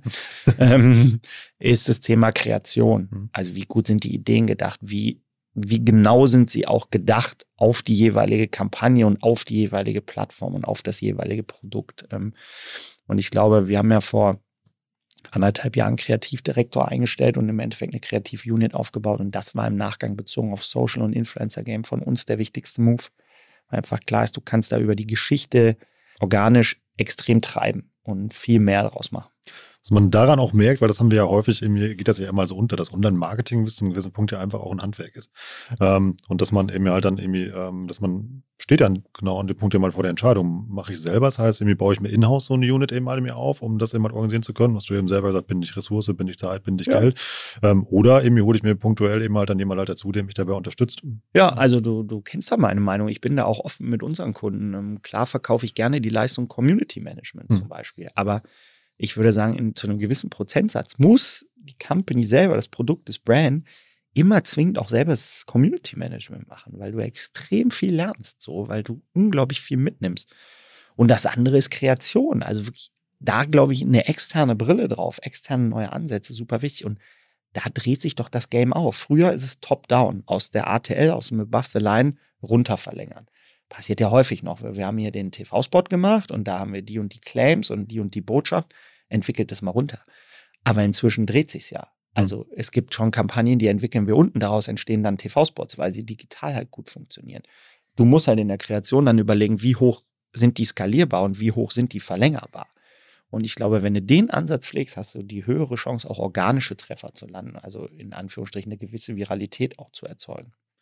ist das Thema Kreation. Also wie gut sind die Ideen gedacht, wie genau sind sie auch gedacht auf die jeweilige Kampagne und auf die jeweilige Plattform und auf das jeweilige Produkt. Und ich glaube, wir haben ja vor 1,5 Jahren einen Kreativdirektor eingestellt und im Endeffekt eine Kreativ-Unit aufgebaut. Und das war im Nachgang bezogen auf Social- und Influencer-Game von uns der wichtigste Move. Weil einfach klar ist, du kannst da über die Geschichte organisch extrem treiben und viel mehr daraus machen. Was man daran auch merkt, weil das haben wir ja häufig, geht das ja immer so unter, dass Online-Marketing bis zu einem gewissen Punkt ja einfach auch ein Handwerk ist. Und dass man eben halt dann irgendwie, dass man steht dann genau an dem Punkt ja mal vor der Entscheidung, mache ich selber, das heißt, irgendwie baue ich mir in-house so eine Unit eben halt mir auf, um das eben halt organisieren zu können, was du eben selber gesagt, bin ich Ressource, bin ich Zeit, bin ich Geld. Oder eben hole ich mir punktuell eben halt dann jemand halt dazu, der mich dabei unterstützt. Ja, also du kennst da meine Meinung. Ich bin da auch offen mit unseren Kunden. Klar verkaufe ich gerne die Leistung Community Management zum Beispiel, aber ich würde sagen, zu einem gewissen Prozentsatz muss die Company selber, das Produkt, das Brand, immer zwingend auch selber das Community Management machen, weil du extrem viel lernst, so, weil du unglaublich viel mitnimmst. Und das andere ist Kreation. Also wirklich, da glaube ich, eine externe Brille drauf, externe neue Ansätze, super wichtig. Und da dreht sich doch das Game auf. Früher ist es top-down, aus der ATL, aus dem Above the Line runter verlängern. Passiert ja häufig noch. Wir haben hier den TV-Spot gemacht und da haben wir die und die Claims und die Botschaft, entwickelt das mal runter. Aber inzwischen dreht sich's ja. Also es gibt schon Kampagnen, die entwickeln wir unten, daraus entstehen dann TV-Spots, weil sie digital halt gut funktionieren. Du musst halt in der Kreation dann überlegen, wie hoch sind die skalierbar und wie hoch sind die verlängerbar. Und ich glaube, wenn du den Ansatz pflegst, hast du die höhere Chance, auch organische Treffer zu landen, also in Anführungsstrichen eine gewisse Viralität auch zu erzeugen.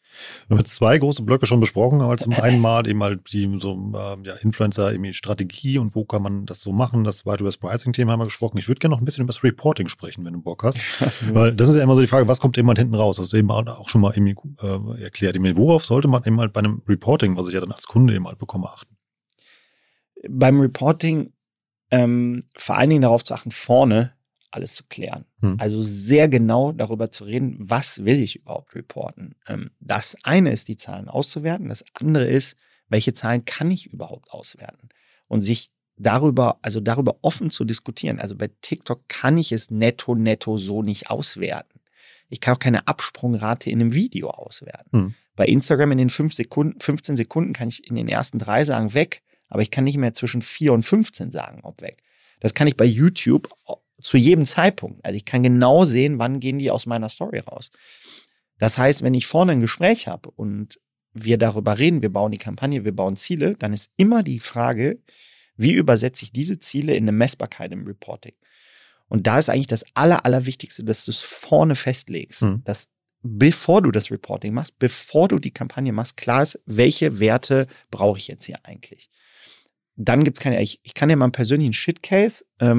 Wir haben jetzt 2 große Blöcke schon besprochen, aber zum einen mal eben halt die Influencer, irgendwie Strategie und wo kann man das so machen. Das zweite über das Pricing-Thema haben wir gesprochen. Ich würde gerne noch ein bisschen über das Reporting sprechen, wenn du Bock hast. Weil das ist ja immer so die Frage, was kommt eben halt hinten raus? Das hast du eben auch schon mal irgendwie erklärt. Worauf sollte man eben halt bei einem Reporting, was ich ja dann als Kunde eben halt bekomme, achten? Beim Reporting vor allen Dingen darauf zu achten, vorne alles zu klären. Also sehr genau darüber zu reden, was will ich überhaupt reporten. Das eine ist, die Zahlen auszuwerten. Das andere ist, welche Zahlen kann ich überhaupt auswerten? Und sich darüber offen zu diskutieren. Also bei TikTok kann ich es netto so nicht auswerten. Ich kann auch keine Absprungrate in einem Video auswerten. Bei Instagram in den 15 Sekunden kann ich in den ersten 3 sagen, weg. Aber ich kann nicht mehr zwischen 4 und 15 sagen, ob weg. Das kann ich bei YouTube zu jedem Zeitpunkt. Also ich kann genau sehen, wann gehen die aus meiner Story raus. Das heißt, wenn ich vorne ein Gespräch habe und wir darüber reden, wir bauen die Kampagne, wir bauen Ziele, dann ist immer die Frage, wie übersetze ich diese Ziele in eine Messbarkeit im Reporting? Und da ist eigentlich das Allerwichtigste, dass du es vorne festlegst, dass bevor du das Reporting machst, bevor du die Kampagne machst, klar ist, welche Werte brauche ich jetzt hier eigentlich? Dann gibt es keine, ich kann dir mal einen persönlichen Shitcase,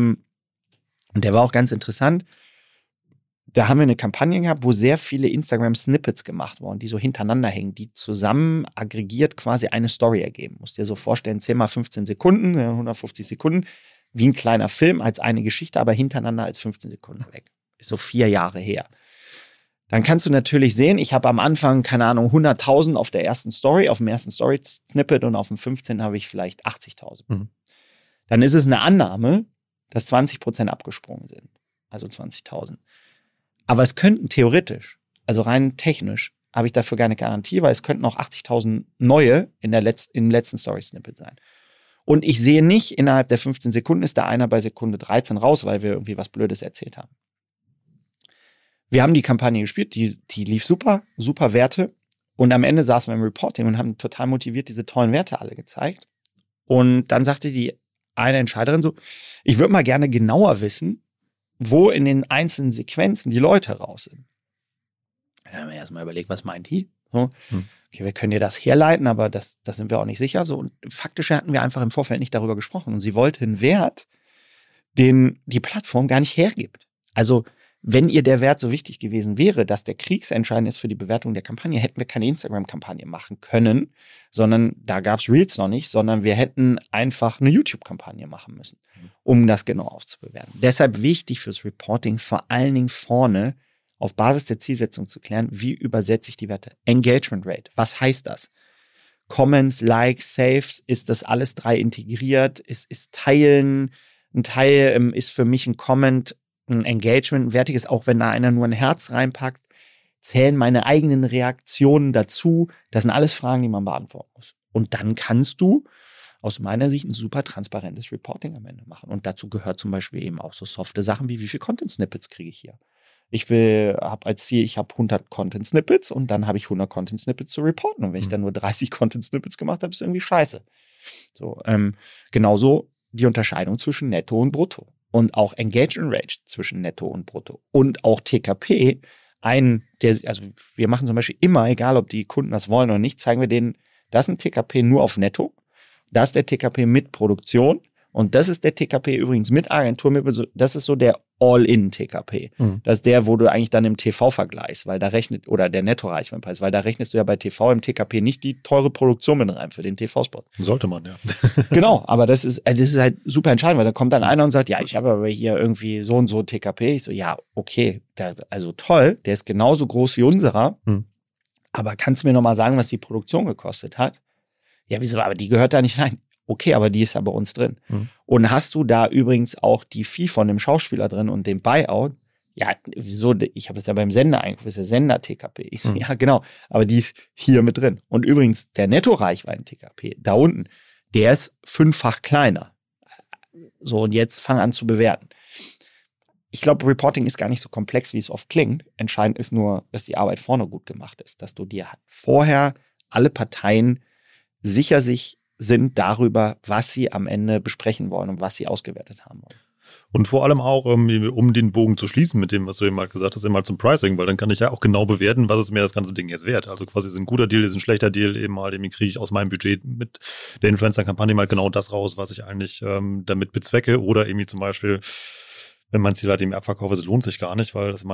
und der war auch ganz interessant. Da haben wir eine Kampagne gehabt, wo sehr viele Instagram-Snippets gemacht wurden, die so hintereinander hängen, die zusammen aggregiert quasi eine Story ergeben. Musst dir so vorstellen, 10 mal 15 Sekunden, 150 Sekunden, wie ein kleiner Film als eine Geschichte, aber hintereinander als 15 Sekunden weg. Ist so 4 Jahre her. Dann kannst du natürlich sehen, ich habe am Anfang, keine Ahnung, 100.000 auf der ersten Story, auf dem ersten Story-Snippet und auf dem 15 habe ich vielleicht 80.000. Dann ist es eine Annahme, dass 20% abgesprungen sind. Also 20.000. Aber es könnten theoretisch, also rein technisch, habe ich dafür keine Garantie, weil es könnten auch 80.000 neue im letzten Story-Snippet sein. Und ich sehe nicht, innerhalb der 15 Sekunden ist da einer bei Sekunde 13 raus, weil wir irgendwie was Blödes erzählt haben. Wir haben die Kampagne gespielt, die lief super Werte. Und am Ende saßen wir im Reporting und haben total motiviert diese tollen Werte alle gezeigt. Und dann sagte die eine Entscheiderin so, ich würde mal gerne genauer wissen, wo in den einzelnen Sequenzen die Leute raus sind. Dann haben wir erstmal überlegt, was meint die? So, okay, wir können dir das herleiten, aber das sind wir auch nicht sicher. So, und faktisch hatten wir einfach im Vorfeld nicht darüber gesprochen. Und sie wollte einen Wert, den die Plattform gar nicht hergibt. Also wenn ihr der Wert so wichtig gewesen wäre, dass der kriegsentscheidend ist für die Bewertung der Kampagne, hätten wir keine Instagram-Kampagne machen können, sondern da gab es Reels noch nicht, sondern wir hätten einfach eine YouTube-Kampagne machen müssen, um das genau aufzubewerten. Deshalb wichtig fürs Reporting, vor allen Dingen vorne auf Basis der Zielsetzung zu klären, wie übersetze ich die Werte. Engagement Rate, was heißt das? Comments, Likes, Saves, ist das alles 3 integriert? Ist Teilen, ein Teil ist für mich ein Comment, ein Engagement, ein wertiges, auch wenn da einer nur ein Herz reinpackt, zählen meine eigenen Reaktionen dazu. Das sind alles Fragen, die man beantworten muss. Und dann kannst du aus meiner Sicht ein super transparentes Reporting am Ende machen. Und dazu gehört zum Beispiel eben auch so softe Sachen wie viel Content-Snippets kriege ich hier. Ich habe als Ziel, ich habe 100 Content-Snippets und dann habe ich 100 Content-Snippets zu reporten. Und wenn ich dann nur 30 Content-Snippets gemacht habe, ist irgendwie scheiße. So, genauso die Unterscheidung zwischen Netto und Brutto. Und auch Engagement Rate zwischen Netto und Brutto. Und auch TKP, also wir machen zum Beispiel immer, egal ob die Kunden das wollen oder nicht, zeigen wir denen, das ist ein TKP nur auf Netto, das ist der TKP mit Produktion und das ist der TKP übrigens mit Agentur, das ist so der All-in-TKP. Das ist der, wo du eigentlich dann im TV vergleichst, weil da oder der Netto-Reichweitenpreis, weil da rechnest du ja bei TV im TKP nicht die teure Produktion mit rein für den TV-Spot. Sollte man, ja. Genau, aber das ist halt super entscheidend, weil da kommt dann einer und sagt, ja, ich habe aber hier irgendwie so und so TKP. Ich so, ja, okay, also toll, der ist genauso groß wie unserer, aber kannst du mir nochmal sagen, was die Produktion gekostet hat? Ja, wieso, aber die gehört da nicht rein. Okay, aber die ist ja bei uns drin. Und hast du da übrigens auch die Fee von dem Schauspieler drin und den Buyout? Ja, wieso? Ich habe es ja beim Sender eingeführt, das ist der Sender-TKP. Ich so, ja, genau, aber die ist hier mit drin. Und übrigens, der Netto-Reichweiten-TKP, da unten, der ist 5-fach kleiner. So, und jetzt fang an zu bewerten. Ich glaube, Reporting ist gar nicht so komplex, wie es oft klingt. Entscheidend ist nur, dass die Arbeit vorne gut gemacht ist, dass du dir vorher alle Parteien sicher sind darüber, was sie am Ende besprechen wollen und was sie ausgewertet haben wollen. Und vor allem auch, um den Bogen zu schließen mit dem, was du eben halt gesagt hast, eben halt zum Pricing, weil dann kann ich ja auch genau bewerten, was ist mir das ganze Ding jetzt wert. Also quasi ist ein guter Deal, ist ein schlechter Deal, eben halt, irgendwie kriege ich aus meinem Budget mit der Influencer-Kampagne mal genau das raus, was ich eigentlich damit bezwecke. Oder irgendwie zum Beispiel, wenn mein Ziel halt eben Abverkauf ist, lohnt sich gar nicht, weil das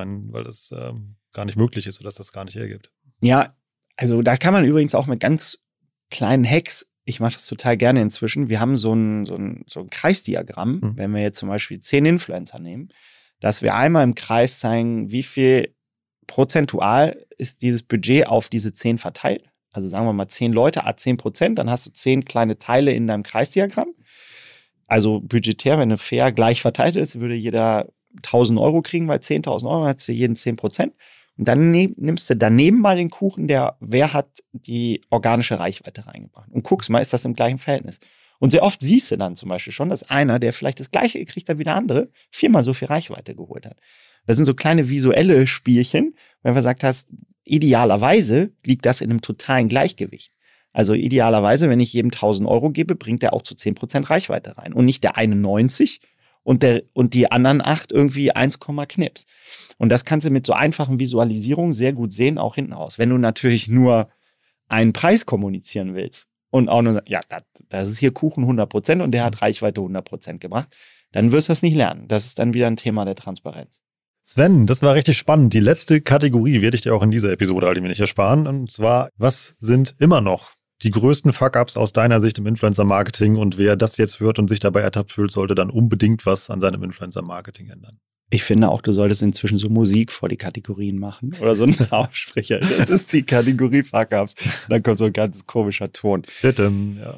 gar nicht möglich ist oder dass das gar nicht hergibt. Ja, also da kann man übrigens auch mit ganz kleinen Hacks, ich mache das total gerne inzwischen, wir haben so ein Kreisdiagramm, wenn wir jetzt zum Beispiel 10 Influencer nehmen, dass wir einmal im Kreis zeigen, wie viel prozentual ist dieses Budget auf diese 10 verteilt. Also sagen wir mal 10 Leute, 10%, dann hast du 10 kleine Teile in deinem Kreisdiagramm. Also budgetär, wenn eine fair gleich verteilt ist, würde jeder 1.000 Euro kriegen, weil 10.000 Euro hat sie jeden 10%. Und dann nimmst du daneben mal den Kuchen, wer hat die organische Reichweite reingebracht. Und guckst mal, ist das im gleichen Verhältnis. Und sehr oft siehst du dann zum Beispiel schon, dass einer, der vielleicht das Gleiche gekriegt hat wie der andere, 4-mal so viel Reichweite geholt hat. Das sind so kleine visuelle Spielchen, wenn du gesagt hast, idealerweise liegt das in einem totalen Gleichgewicht. Also idealerweise, wenn ich jedem 1.000 Euro gebe, bringt der auch zu 10% Reichweite rein. Und nicht der eine 90 und die anderen 8 irgendwie 1, Knips. Und das kannst du mit so einfachen Visualisierungen sehr gut sehen, auch hinten raus. Wenn du natürlich nur einen Preis kommunizieren willst und auch nur sagst, ja, das ist hier Kuchen 100% und der hat Reichweite 100% gebracht, dann wirst du das nicht lernen. Das ist dann wieder ein Thema der Transparenz. Sven, das war richtig spannend. Die letzte Kategorie werde ich dir auch in dieser Episode halt nicht ersparen. Und zwar, was sind immer noch die größten Fuck-Ups aus deiner Sicht im Influencer-Marketing? Und wer das jetzt hört und sich dabei ertappt fühlt, sollte dann unbedingt was an seinem Influencer-Marketing ändern. Ich finde auch, du solltest inzwischen so Musik vor die Kategorien machen oder so einen Aufsprecher. Das ist die Kategorie Fuck-Ups. Dann kommt so ein ganz komischer Ton. Ja.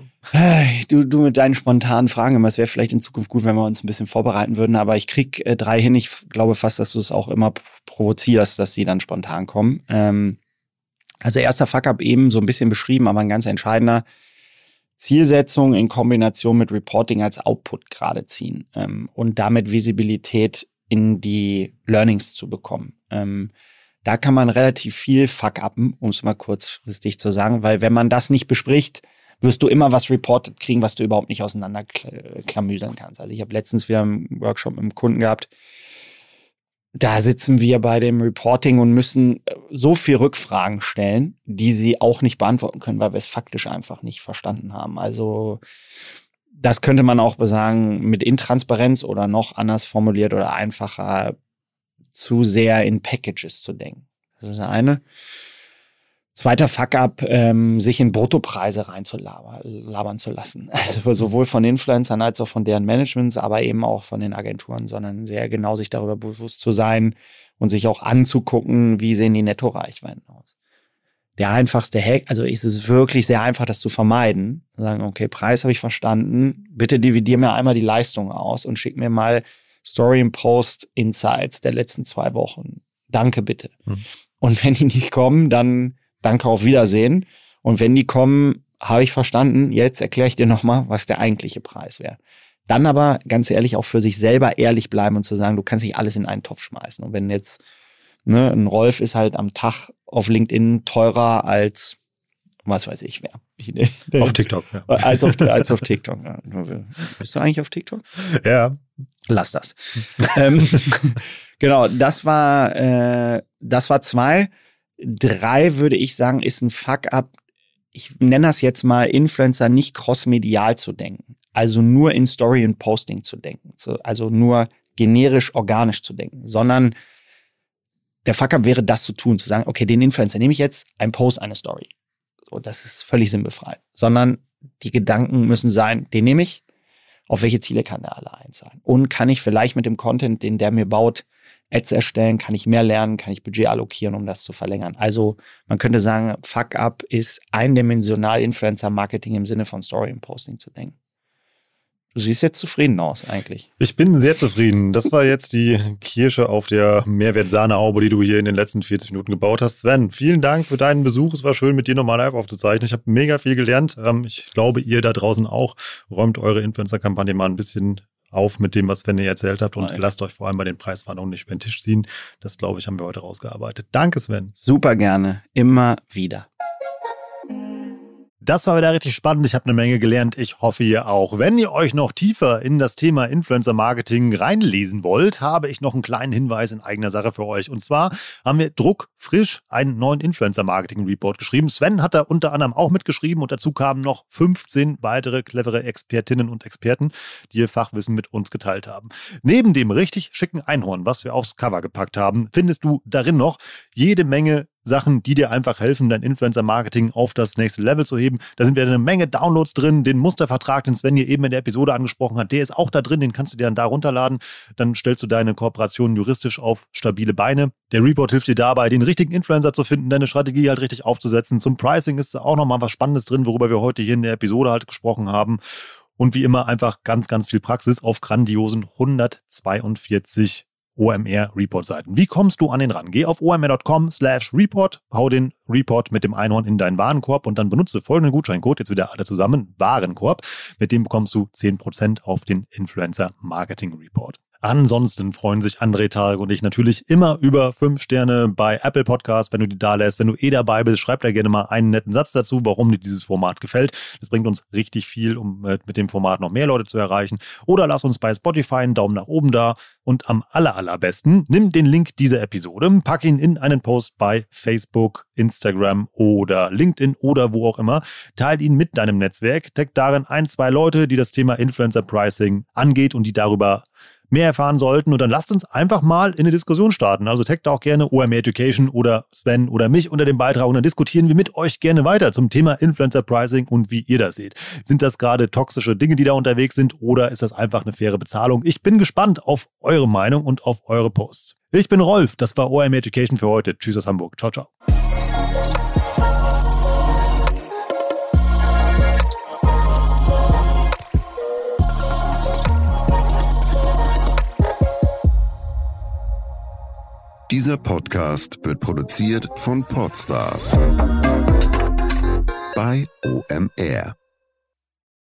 Du mit deinen spontanen Fragen immer, es wäre vielleicht in Zukunft gut, wenn wir uns ein bisschen vorbereiten würden, aber ich krieg 3 hin. Ich glaube fast, dass du es auch immer provozierst, dass sie dann spontan kommen. Also erster Fuck-Up eben so ein bisschen beschrieben, aber ein ganz entscheidender: Zielsetzung in Kombination mit Reporting als Output gerade ziehen und damit Visibilität in die Learnings zu bekommen. Da kann man relativ viel fuck-uppen, um es mal kurzfristig zu sagen, weil wenn man das nicht bespricht, wirst du immer was reported kriegen, was du überhaupt nicht auseinanderklamüsern kannst. Also ich habe letztens wieder einen Workshop mit einem Kunden gehabt, da sitzen wir bei dem Reporting und müssen so viel Rückfragen stellen, die sie auch nicht beantworten können, weil wir es faktisch einfach nicht verstanden haben. Also das könnte man auch sagen mit Intransparenz oder noch anders formuliert oder einfacher, zu sehr in Packages zu denken. Das ist das eine. Zweiter Fuck-up, sich in Bruttopreise reinzulabern zu lassen. Also sowohl von Influencern als auch von deren Managements, aber eben auch von den Agenturen, sondern sehr genau sich darüber bewusst zu sein und sich auch anzugucken, wie sehen die Nettoreichweiten aus. Der einfachste Hack, also ist es wirklich sehr einfach, das zu vermeiden. Sagen, okay, Preis habe ich verstanden, bitte dividier mir einmal die Leistung aus und schick mir mal Story and Post Insights der letzten 2 Wochen. Danke, bitte. Und wenn die nicht kommen, dann danke, auf Wiedersehen. Und wenn die kommen, habe ich verstanden, jetzt erkläre ich dir nochmal, was der eigentliche Preis wäre. Dann aber ganz ehrlich auch für sich selber ehrlich bleiben und zu sagen, du kannst nicht alles in einen Topf schmeißen. Und wenn jetzt, ein Rolf ist halt am Tag auf LinkedIn teurer als, was weiß ich wer. Auf TikTok, ja. Als auf TikTok. Ja. Bist du eigentlich auf TikTok? Ja. Lass das. Genau, das war 2. 3 würde ich sagen, ist ein Fuck-up. Ich nenne das jetzt mal Influencer nicht crossmedial zu denken. Also nur in Story und Posting zu denken. Also nur generisch, organisch zu denken. Sondern der Fuck-up wäre, das zu tun. Zu sagen, okay, den Influencer nehme ich jetzt, ein Post, eine Story. So, das ist völlig sinnbefreit. Sondern die Gedanken müssen sein, den nehme ich, auf welche Ziele kann der alle einzahlen? Und kann ich vielleicht mit dem Content, den der mir baut, Ads erstellen, kann ich mehr lernen, kann ich Budget allokieren, um das zu verlängern. Also man könnte sagen, Fuck-up ist eindimensional Influencer-Marketing im Sinne von Story und Posting zu denken. Du siehst jetzt zufrieden aus eigentlich. Ich bin sehr zufrieden. Das war jetzt die Kirsche auf der Mehrwert-Sahnehaube, die du hier in den letzten 40 Minuten gebaut hast. Sven, vielen Dank für deinen Besuch. Es war schön, mit dir nochmal live aufzuzeichnen. Ich habe mega viel gelernt. Ich glaube, ihr da draußen auch. Räumt eure Influencer-Kampagne mal ein bisschen auf mit dem, was Sven ihr erzählt habt und lasst euch vor allem bei den Preisverhandlungen nicht über den Tisch ziehen. Das, glaube ich, haben wir heute rausgearbeitet. Danke, Sven. Super gerne. Immer wieder. Das war wieder richtig spannend. Ich habe eine Menge gelernt. Ich hoffe, ihr auch. Wenn ihr euch noch tiefer in das Thema Influencer-Marketing reinlesen wollt, habe ich noch einen kleinen Hinweis in eigener Sache für euch. Und zwar haben wir druckfrisch einen neuen Influencer-Marketing-Report geschrieben. Sven hat da unter anderem auch mitgeschrieben und dazu kamen noch 15 weitere clevere Expertinnen und Experten, die ihr Fachwissen mit uns geteilt haben. Neben dem richtig schicken Einhorn, was wir aufs Cover gepackt haben, findest du darin noch jede Menge Sachen, die dir einfach helfen, dein Influencer-Marketing auf das nächste Level zu heben. Da sind wieder eine Menge Downloads drin. Den Mustervertrag, den Sven hier eben in der Episode angesprochen hat, der ist auch da drin. Den kannst du dir dann da runterladen. Dann stellst du deine Kooperation juristisch auf stabile Beine. Der Report hilft dir dabei, den richtigen Influencer zu finden, deine Strategie halt richtig aufzusetzen. Zum Pricing ist auch nochmal was Spannendes drin, worüber wir heute hier in der Episode halt gesprochen haben. Und wie immer einfach ganz, ganz viel Praxis auf grandiosen 142 OMR-Report-Seiten. Wie kommst du an den ran? Geh auf omr.com/report, hau den Report mit dem Einhorn in deinen Warenkorb und dann benutze folgenden Gutscheincode, jetzt wieder alle zusammen, Warenkorb. Mit dem bekommst du 10% auf den Influencer-Marketing-Report. Ansonsten freuen sich André, Tarek und ich natürlich immer über 5 Sterne bei Apple Podcasts, wenn du die da lässt. Wenn du dabei bist, schreib da gerne mal einen netten Satz dazu, warum dir dieses Format gefällt. Das bringt uns richtig viel, um mit dem Format noch mehr Leute zu erreichen. Oder lass uns bei Spotify einen Daumen nach oben da. Und am allerbesten, nimm den Link dieser Episode, pack ihn in einen Post bei Facebook, Instagram oder LinkedIn oder wo auch immer. Teil ihn mit deinem Netzwerk. Tag darin 1-2 Leute, die das Thema Influencer Pricing angeht und die darüber mehr erfahren sollten. Und dann lasst uns einfach mal in eine Diskussion starten. Also taggt auch gerne OMR Education oder Sven oder mich unter dem Beitrag und dann diskutieren wir mit euch gerne weiter zum Thema Influencer Pricing und wie ihr das seht. Sind das gerade toxische Dinge, die da unterwegs sind oder ist das einfach eine faire Bezahlung? Ich bin gespannt auf eure Meinung und auf eure Posts. Ich bin Rolf, das war OMR Education für heute. Tschüss aus Hamburg. Ciao, ciao. Dieser Podcast wird produziert von Podstars bei OMR.